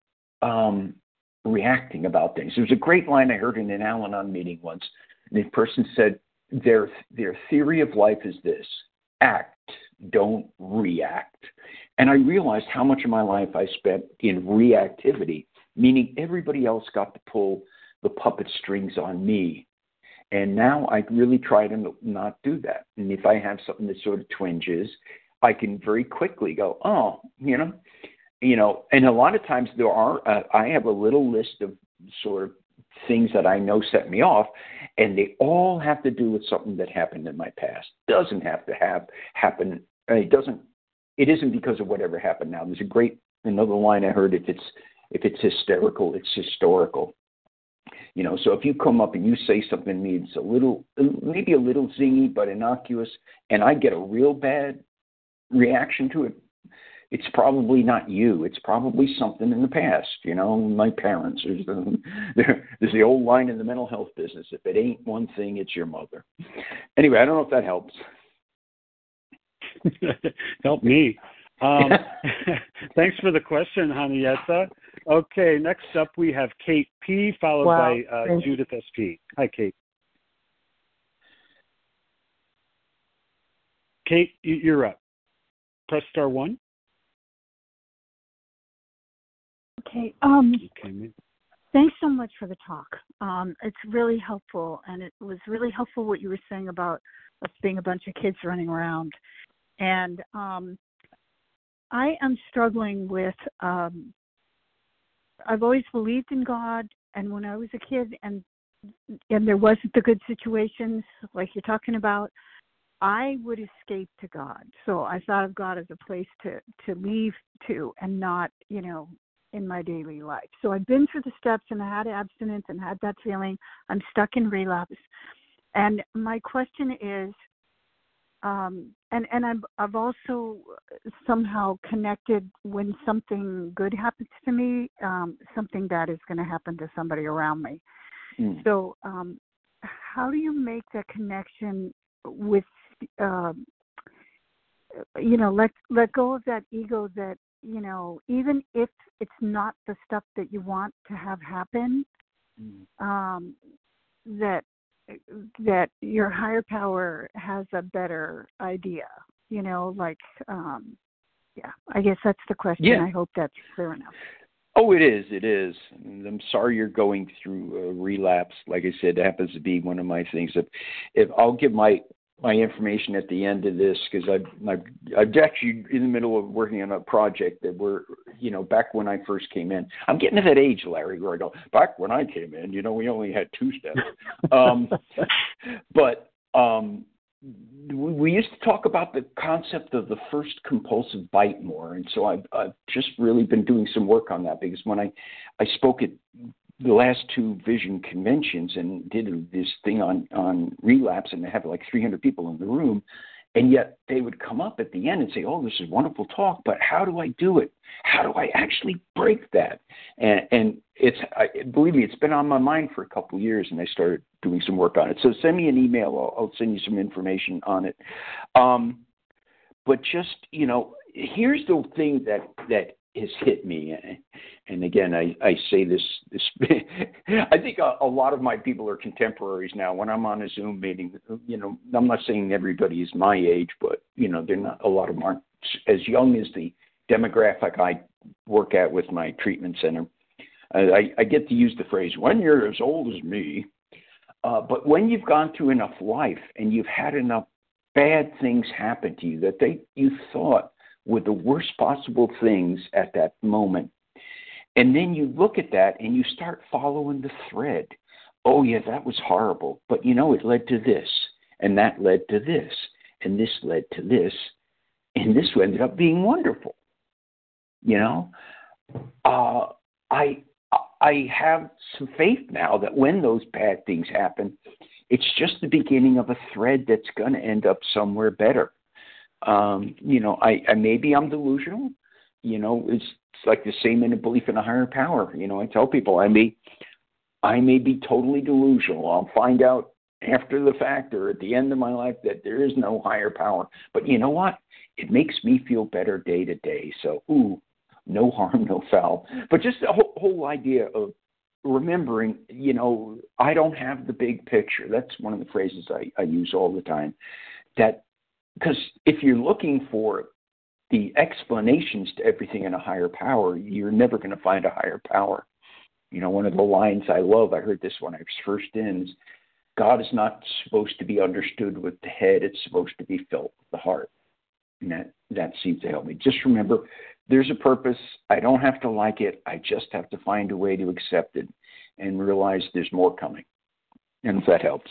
reacting about things. There was a great line I heard in an Al-Anon meeting once. And the person said, their theory of life is this: act, don't react. And I realized how much of my life I spent in reactivity, meaning everybody else got to pull the puppet strings on me. And now I really try to not do that. And if I have something that sort of twinges, I can very quickly go, oh, you know, and a lot of times I have a little list of sort of things that I know set me off, and they all have to do with something that happened in my past. Doesn't have to happen. It isn't because of whatever happened now. There's another line I heard: if it's hysterical, it's historical. You know, so if you come up and you say something to me, it's maybe a little zingy but innocuous, and I get a real bad reaction to it, it's probably not you. It's probably something in the past, you know, my parents. There's the old line in the mental health business: if it ain't one thing, it's your mother. Anyway, I don't know if that helps. Help me. Thanks for the question, Henrietta. Okay, next up we have Kate P., followed by Judith S.P. Hi, Kate. Kate, you're up. Press star 1. Okay. Thanks so much for the talk. It's really helpful, and it was really helpful what you were saying about us being a bunch of kids running around. And I am struggling with, I've always believed in God, and when I was a kid and there wasn't the good situations like you're talking about, I would escape to God. So I thought of God as a place to leave to, and not, you know, in my daily life. So I've been through the steps, and I had abstinence and had that feeling. I'm stuck in relapse. And my question is, and I've also somehow connected when something good happens to me, something bad is going to happen to somebody around me. So how do you make that connection with, you know, let go of that ego that, you know, even if it's not the stuff that you want to have happen, that your higher power has a better idea, you know, like, yeah, I guess that's the question. Yeah. I hope that's clear enough. Oh, it is. It is. I'm sorry you're going through a relapse. Like I said, it happens to be one of my things. If I'll give my information at the end of this, because I'm actually in the middle of working on a project that we're, you know, back when I first came in. I'm getting to that age, Larry, where I go, back when I came in, you know, we only had 2 steps. But we used to talk about the concept of the first compulsive bite more. And so I've just really been doing some work on that, because when I spoke at the last two vision conventions and did this thing on relapse, and they have like 300 people in the room, and yet they would come up at the end and say, oh, this is wonderful talk, but how do I do it? How do I actually break that? And believe me, it's been on my mind for a couple of years, and I started doing some work on it. So send me an email. I'll send you some information on it. But just, here's the thing that has hit me. And again, I say this I think a lot of my people are contemporaries now. When I'm on a Zoom meeting, I'm not saying everybody is my age, but, they're not, a lot of them aren't as young as the demographic I work at with my treatment center. I get to use the phrase, when you're as old as me. But when you've gone through enough life and you've had enough bad things happen to you that you thought were the worst possible things at that moment, and then you look at that and you start following the thread. Oh, yeah, that was horrible. But, it led to this, and that led to this, and this led to this, and this ended up being wonderful. I have some faith now that when those bad things happen, it's just the beginning of a thread that's going to end up somewhere better. Maybe I'm delusional. It's like the same in a belief in a higher power. I tell people I may be totally delusional. I'll find out after the fact or at the end of my life that there is no higher power. But you know what? It makes me feel better day to day. So, no harm, no foul. But just the whole idea of remembering, I don't have the big picture. That's one of the phrases I use all the time. Because if you're looking for the explanations to everything in a higher power, you're never going to find a higher power. One of the lines I love, I heard this when I was first in, is God is not supposed to be understood with the head. It's supposed to be felt with the heart. And that seems to help me. Just remember, there's a purpose. I don't have to like it. I just have to find a way to accept it and realize there's more coming. And if that helps.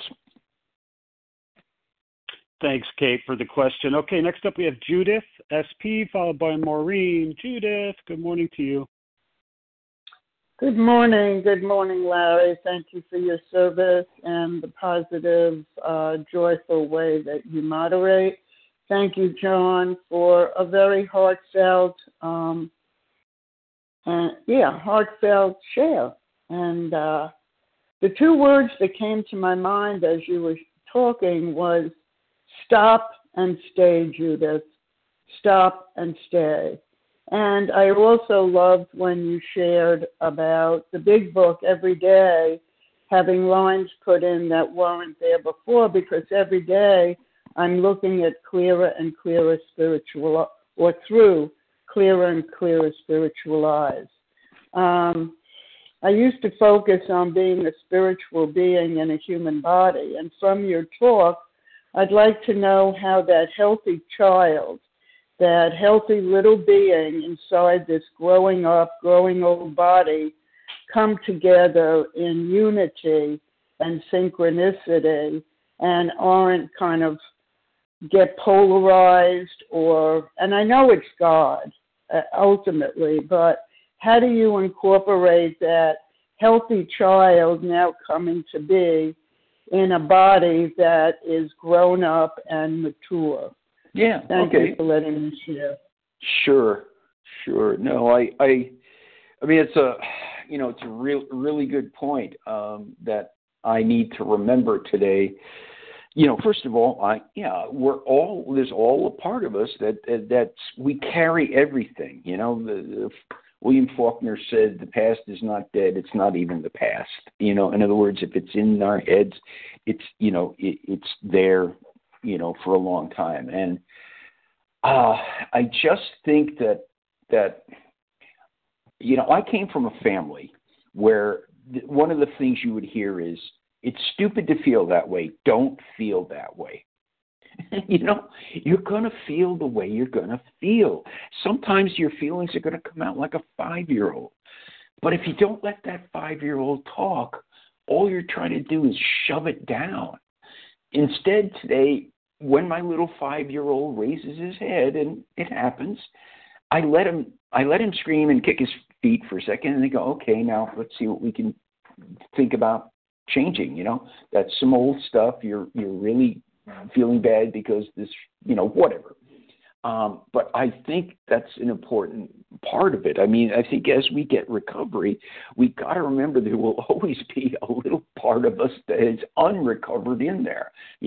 Thanks, Kate, for the question. Okay, next up we have Judith, SP, followed by Maureen. Judith, good morning to you. Good morning. Good morning, Larry. Thank you for your service and the positive, joyful way that you moderate. Thank you, John, for a very heartfelt, heartfelt share. And the two words that came to my mind as you were talking was stop and stay, Judith. Stop and stay. And I also loved when you shared about the big book every day, having lines put in that weren't there before, because every day I'm looking at clearer and clearer through clearer and clearer spiritual eyes. I used to focus on being a spiritual being in a human body. And from your talk, I'd like to know how that healthy child, that healthy little being inside this growing old body come together in unity and synchronicity and aren't kind of get polarized and I know it's God ultimately, but how do you incorporate that healthy child now coming to be in a body that is grown up and mature? Yeah. Thank you for letting me share. Sure. No, I mean, it's a really good point that I need to remember today. First of all, there's all a part of us that we carry everything. William Faulkner said the past is not dead. It's not even the past. In other words, if it's in our heads, it's there, for a long time. And I just think that I came from a family where one of the things you would hear is, it's stupid to feel that way. Don't feel that way. You're going to feel the way you're going to feel. Sometimes your feelings are going to come out like a 5-year-old. But if you don't let that 5-year-old talk, all you're trying to do is shove it down. Instead, today, when my little 5-year-old raises his head, and it happens, I let him scream and kick his feet for a second, and they go, okay, now let's see what we can think about changing. That's some old stuff. You're really feeling bad because this, whatever. But I think that's an important part of it. I mean, I think as we get recovery, we've got to remember there will always be a little part of us that is unrecovered in there.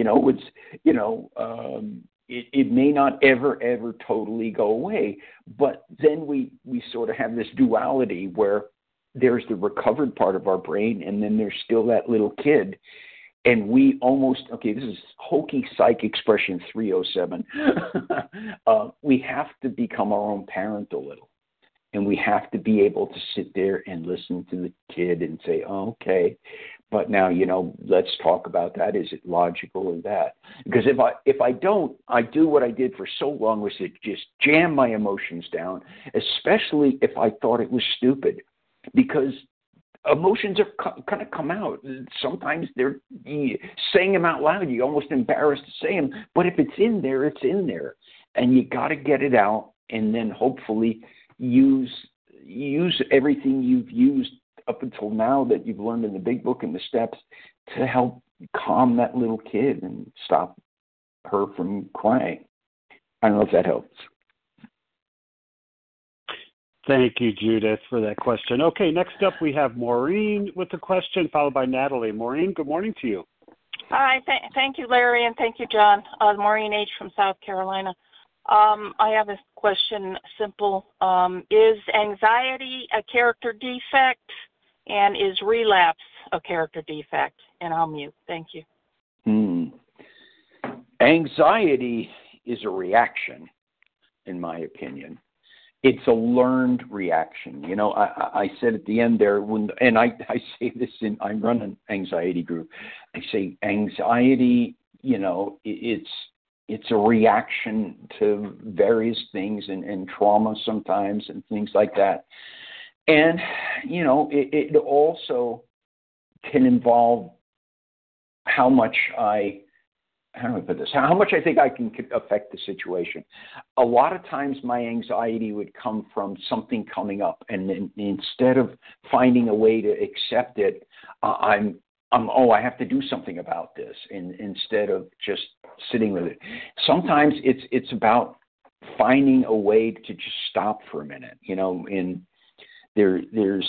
It may not ever totally go away, but then we sort of have this duality where there's the recovered part of our brain, and then there's still that little kid. And we almost, this is hokey psych expression 307. We have to become our own parent a little. And we have to be able to sit there and listen to the kid and say, okay, but now, let's talk about that. Is it logical or that? Because if I don't, I do what I did for so long, was to just jam my emotions down, especially if I thought it was stupid. Because emotions are kind of come out. Sometimes they're saying them out loud. You're almost embarrassed to say them. But if it's in there, it's in there. And you got to get it out, and then hopefully use everything you've used up until now that you've learned in the big book and the steps to help calm that little kid and stop her from crying. I don't know if that helps. Thank you, Judith, for that question. Okay, next up we have Maureen with a question, followed by Natalie. Maureen, good morning to you. Hi, thank you, Larry, and thank you, John. Maureen H. from South Carolina. I have a question, simple. Is anxiety a character defect, and is relapse a character defect? And I'll mute. Thank you. Anxiety is a reaction, in my opinion. It's a learned reaction. I said at the end there, and I say this I run an anxiety group. I say anxiety, it's a reaction to various things and trauma sometimes and things like that. And, it also can involve how much how much I think I can affect the situation. A lot of times my anxiety would come from something coming up, and instead of finding a way to accept it, I have to do something about this, instead of just sitting with it. Sometimes it's about finding a way to just stop for a minute, and there's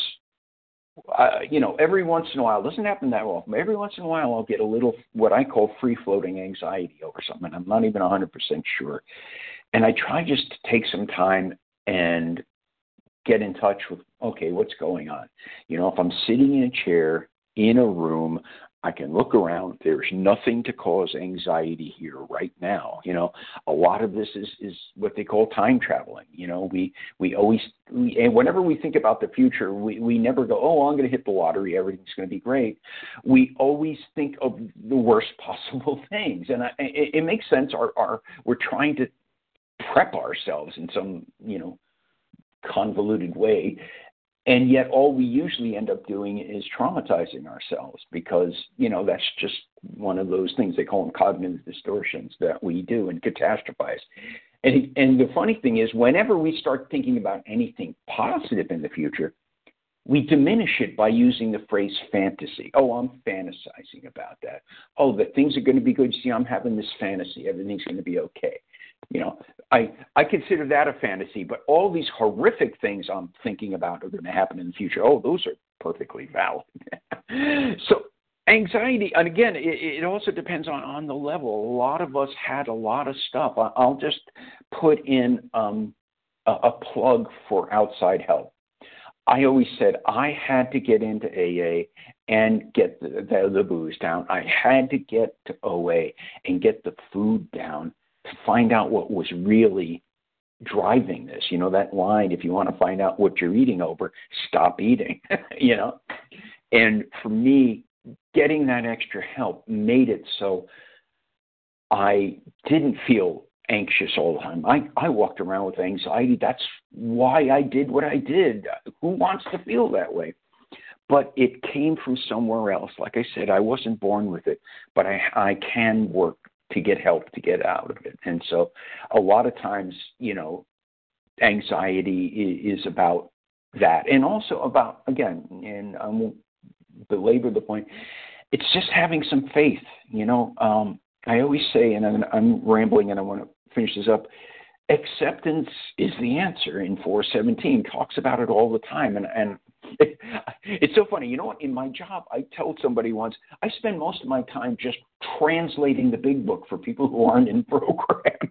every once in a while, it doesn't happen that often, but every once in a while I'll get a little, what I call free-floating anxiety over something. I'm not even 100% sure. And I try just to take some time and get in touch with, okay, what's going on? If I'm sitting in a chair in a room, I can look around. There's nothing to cause anxiety here right now. A lot of this is what they call time traveling. We always, and whenever we think about the future, we never go, I'm going to hit the lottery, everything's going to be great. We always think of the worst possible things, and it makes sense. We're trying to prep ourselves in some convoluted way. And yet all we usually end up doing is traumatizing ourselves because, that's just one of those things. They call them cognitive distortions that we do and catastrophize. And the funny thing is, whenever we start thinking about anything positive in the future, we diminish it by using the phrase fantasy. I'm fantasizing about that. That things are going to be good. See, I'm having this fantasy. Everything's going to be okay. I consider that a fantasy, but all these horrific things I'm thinking about are going to happen in the future. Those are perfectly valid. So anxiety, and again, it also depends on the level. A lot of us had a lot of stuff. I'll just put in a plug for outside help. I always said I had to get into AA and get the booze down. I had to get to OA and get the food down to find out what was really driving this. That line, if you want to find out what you're eating over, stop eating, And for me, getting that extra help made it so I didn't feel anxious all the time. I walked around with anxiety. That's why I did what I did. Who wants to feel that way? But it came from somewhere else. Like I said, I wasn't born with it, but I can work to get help to get out of it. And so a lot of times, anxiety is about that. And also about, again, and I won't belabor the point, it's just having some faith. I always say, and I'm rambling and I want to finish this up, acceptance is the answer in 417, talks about it all the time. And it's so funny. You know what? In my job, I told somebody once, I spend most of my time just translating the big book for people who aren't in program.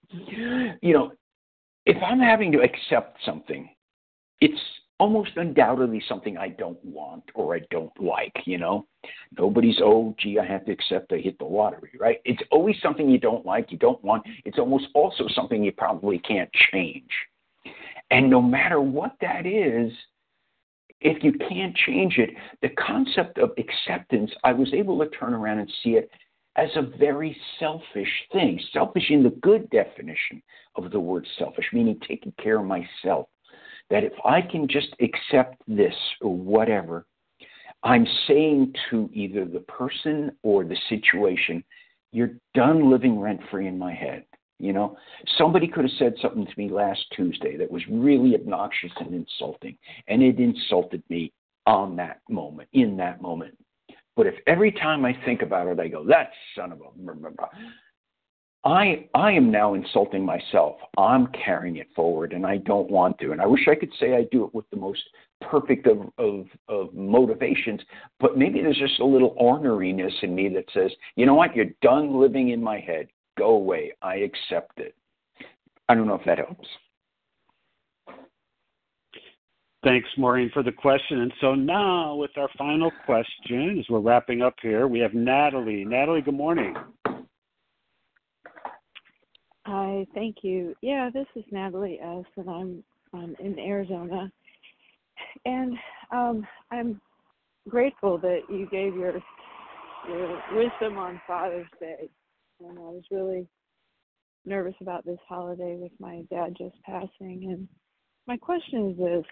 If I'm having to accept something, it's almost undoubtedly something I don't want or I don't like, Nobody's, I have to accept I hit the lottery, right? It's always something you don't like, you don't want. It's almost also something you probably can't change. And no matter what that is, if you can't change it, the concept of acceptance, I was able to turn around and see it as a very selfish thing. Selfish in the good definition of the word selfish, meaning taking care of myself. That if I can just accept this or whatever, I'm saying to either the person or the situation, you're done living rent-free in my head. Somebody could have said something to me last Tuesday that was really obnoxious and insulting, and it insulted me in that moment. But if every time I think about it, I go, that son of a... I am now insulting myself. I'm carrying it forward, and I don't want to. And I wish I could say I do it with the most perfect of motivations, but maybe there's just a little orneriness in me that says, you know what, you're done living in my head. Go away. I accept it. I don't know if that helps. Thanks, Maureen, for the question. And so now with our final question, as we're wrapping up here, we have Natalie. Natalie, good morning. Hi, thank you. Yeah, this is Natalie S., and I'm in Arizona. And I'm grateful that you gave your wisdom on Father's Day. And I was really nervous about this holiday with my dad just passing. And my question is this.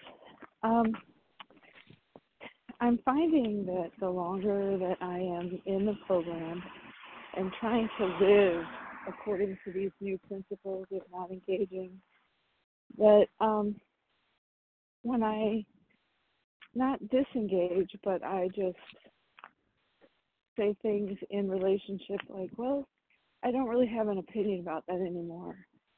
I'm finding that the longer that I am in the program and trying to live according to these new principles of not engaging, that when I not disengage, but I just say things in relationship like, well, I don't really have an opinion about that anymore.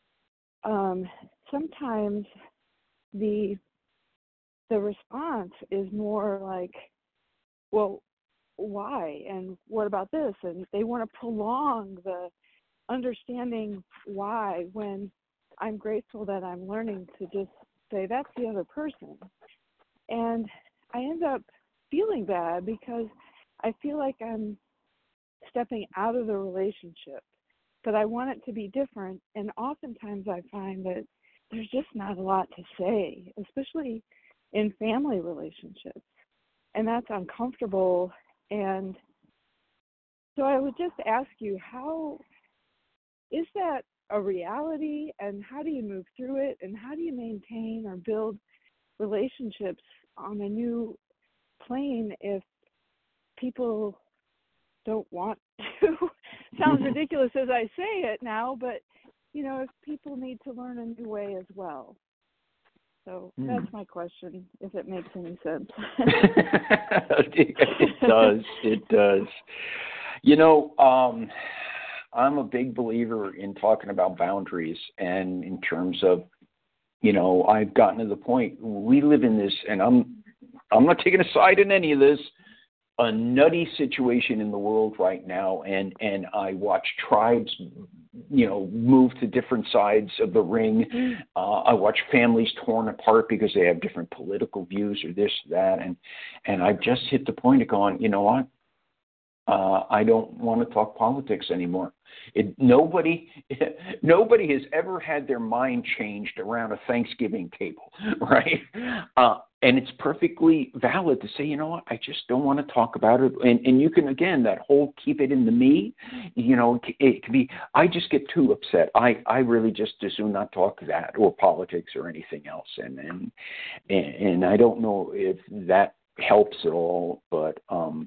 Sometimes the response is more like, well, why? And what about this? And they want to prolong the understanding why, when I'm grateful that I'm learning to just say that's the other person. And I end up feeling bad because I feel like I'm stepping out of the relationship, but I want it to be different. And oftentimes I find that there's just not a lot to say, especially in family relationships. And that's uncomfortable. And so I would just ask you, how is that a reality, and how do you move through it, and how do you maintain or build relationships on a new plane if people don't want to? Sounds ridiculous as I say it now, but if people need to learn a new way as well. So that's my question, if it makes any sense. It does. I'm a big believer in talking about boundaries, and in terms of, I've gotten to the point, we live in this, and I'm not taking a side in any of this, a nutty situation in the world right now, and I watch tribes, move to different sides of the ring. I watch families torn apart because they have different political views or this, that, and I've just hit the point of going, you know what? I don't want to talk politics anymore. Nobody has ever had their mind changed around a Thanksgiving table, right? And it's perfectly valid to say, you know what, I just don't want to talk about it. And you can, again, that whole keep it in the me, it can be, I just get too upset. I really just as soon not talk that or politics or anything else. And I don't know if that helps at all, but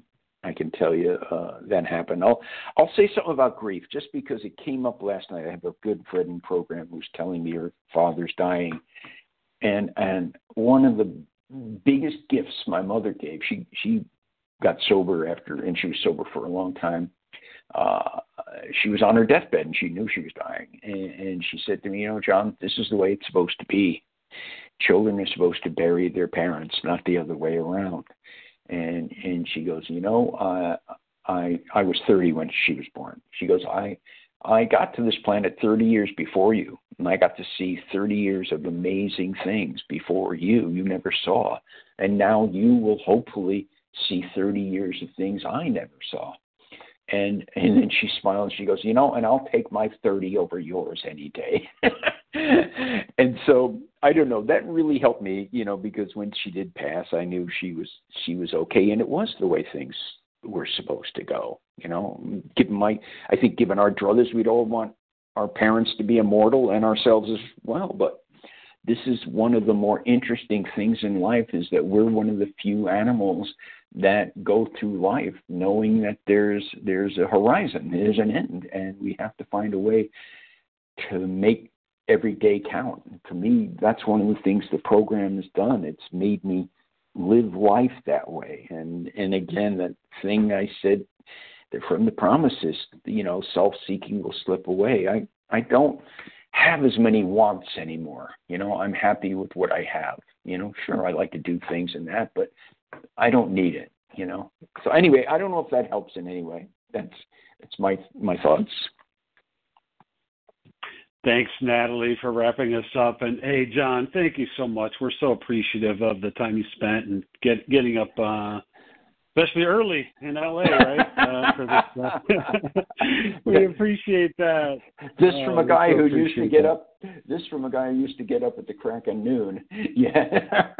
I can tell you that happened. I'll say something about grief just because it came up last night. I have a good friend in the program who's telling me her father's dying, and one of the biggest gifts my mother gave. She got sober and she was sober for a long time. She was on her deathbed and she knew she was dying, and she said to me, John, this is the way it's supposed to be. Children are supposed to bury their parents, not the other way around. And she goes, I was 30 when she was born. She goes, I got to this planet 30 years before you, and I got to see 30 years of amazing things before you never saw. And now you will hopefully see 30 years of things I never saw. And then she smiled and she goes, and I'll take my 30 over yours any day. And so I don't know, that really helped me, because when she did pass, I knew she was okay, and it was the way things were supposed to go. Given our druthers, we'd all want our parents to be immortal and ourselves as well. But this is one of the more interesting things in life, is that we're one of the few animals that go through life knowing that there's a horizon, there's an end, and we have to find a way to make every day count. And to me, that's one of the things the program has done. It's made me live life that way. And again, that thing I said that from the promises, self-seeking will slip away. I don't have as many wants anymore. I'm happy with what I have. Sure, I like to do things in that, but I don't need it, So anyway, I don't know if that helps in any way. That's my thoughts. Thanks, Natalie, for wrapping us up. And hey, John, thank you so much. We're so appreciative of the time you spent and getting up, especially early in LA, right? For this. We appreciate that. This from a guy who used to get up. This from a guy who used to get up at the crack of noon. Yeah.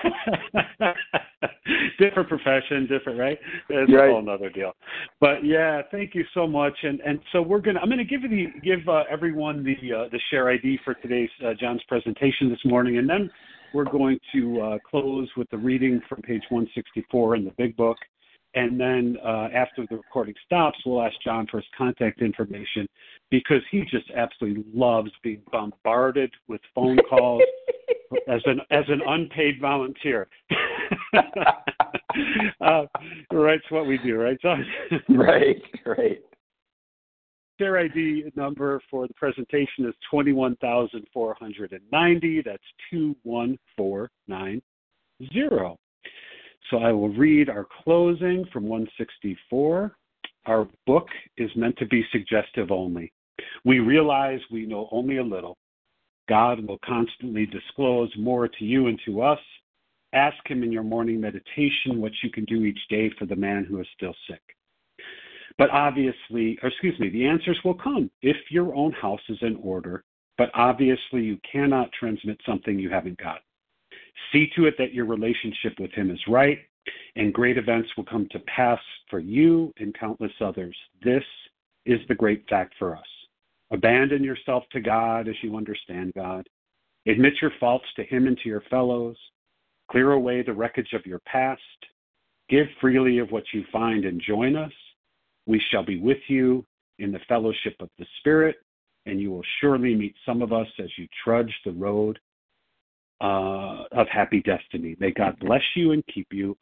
Different profession, different, right? It's right. A whole other deal. But yeah, thank you so much. And so I'm gonna give everyone the share ID for today's John's presentation this morning, and then we're going to close with the reading from page 164 in the Big Book. And then after the recording stops, we'll ask John for his contact information, because he just absolutely loves being bombarded with phone calls as an unpaid volunteer. Right, it's what we do, right, John? Right. Share ID number for the presentation is 21,490. That's 21490. So I will read our closing from 164. Our book is meant to be suggestive only. We realize we know only a little. God will constantly disclose more to you and to us. Ask him in your morning meditation what you can do each day for the man who is still sick. The answers will come if your own house is in order, but obviously you cannot transmit something you haven't got. See to it that your relationship with him is right, and great events will come to pass for you and countless others. This is the great fact for us. Abandon yourself to God as you understand God. Admit your faults to him and to your fellows. Clear away the wreckage of your past. Give freely of what you find and join us. We shall be with you in the fellowship of the Spirit, and you will surely meet some of us as you trudge the road of happy destiny. May God bless you and keep you.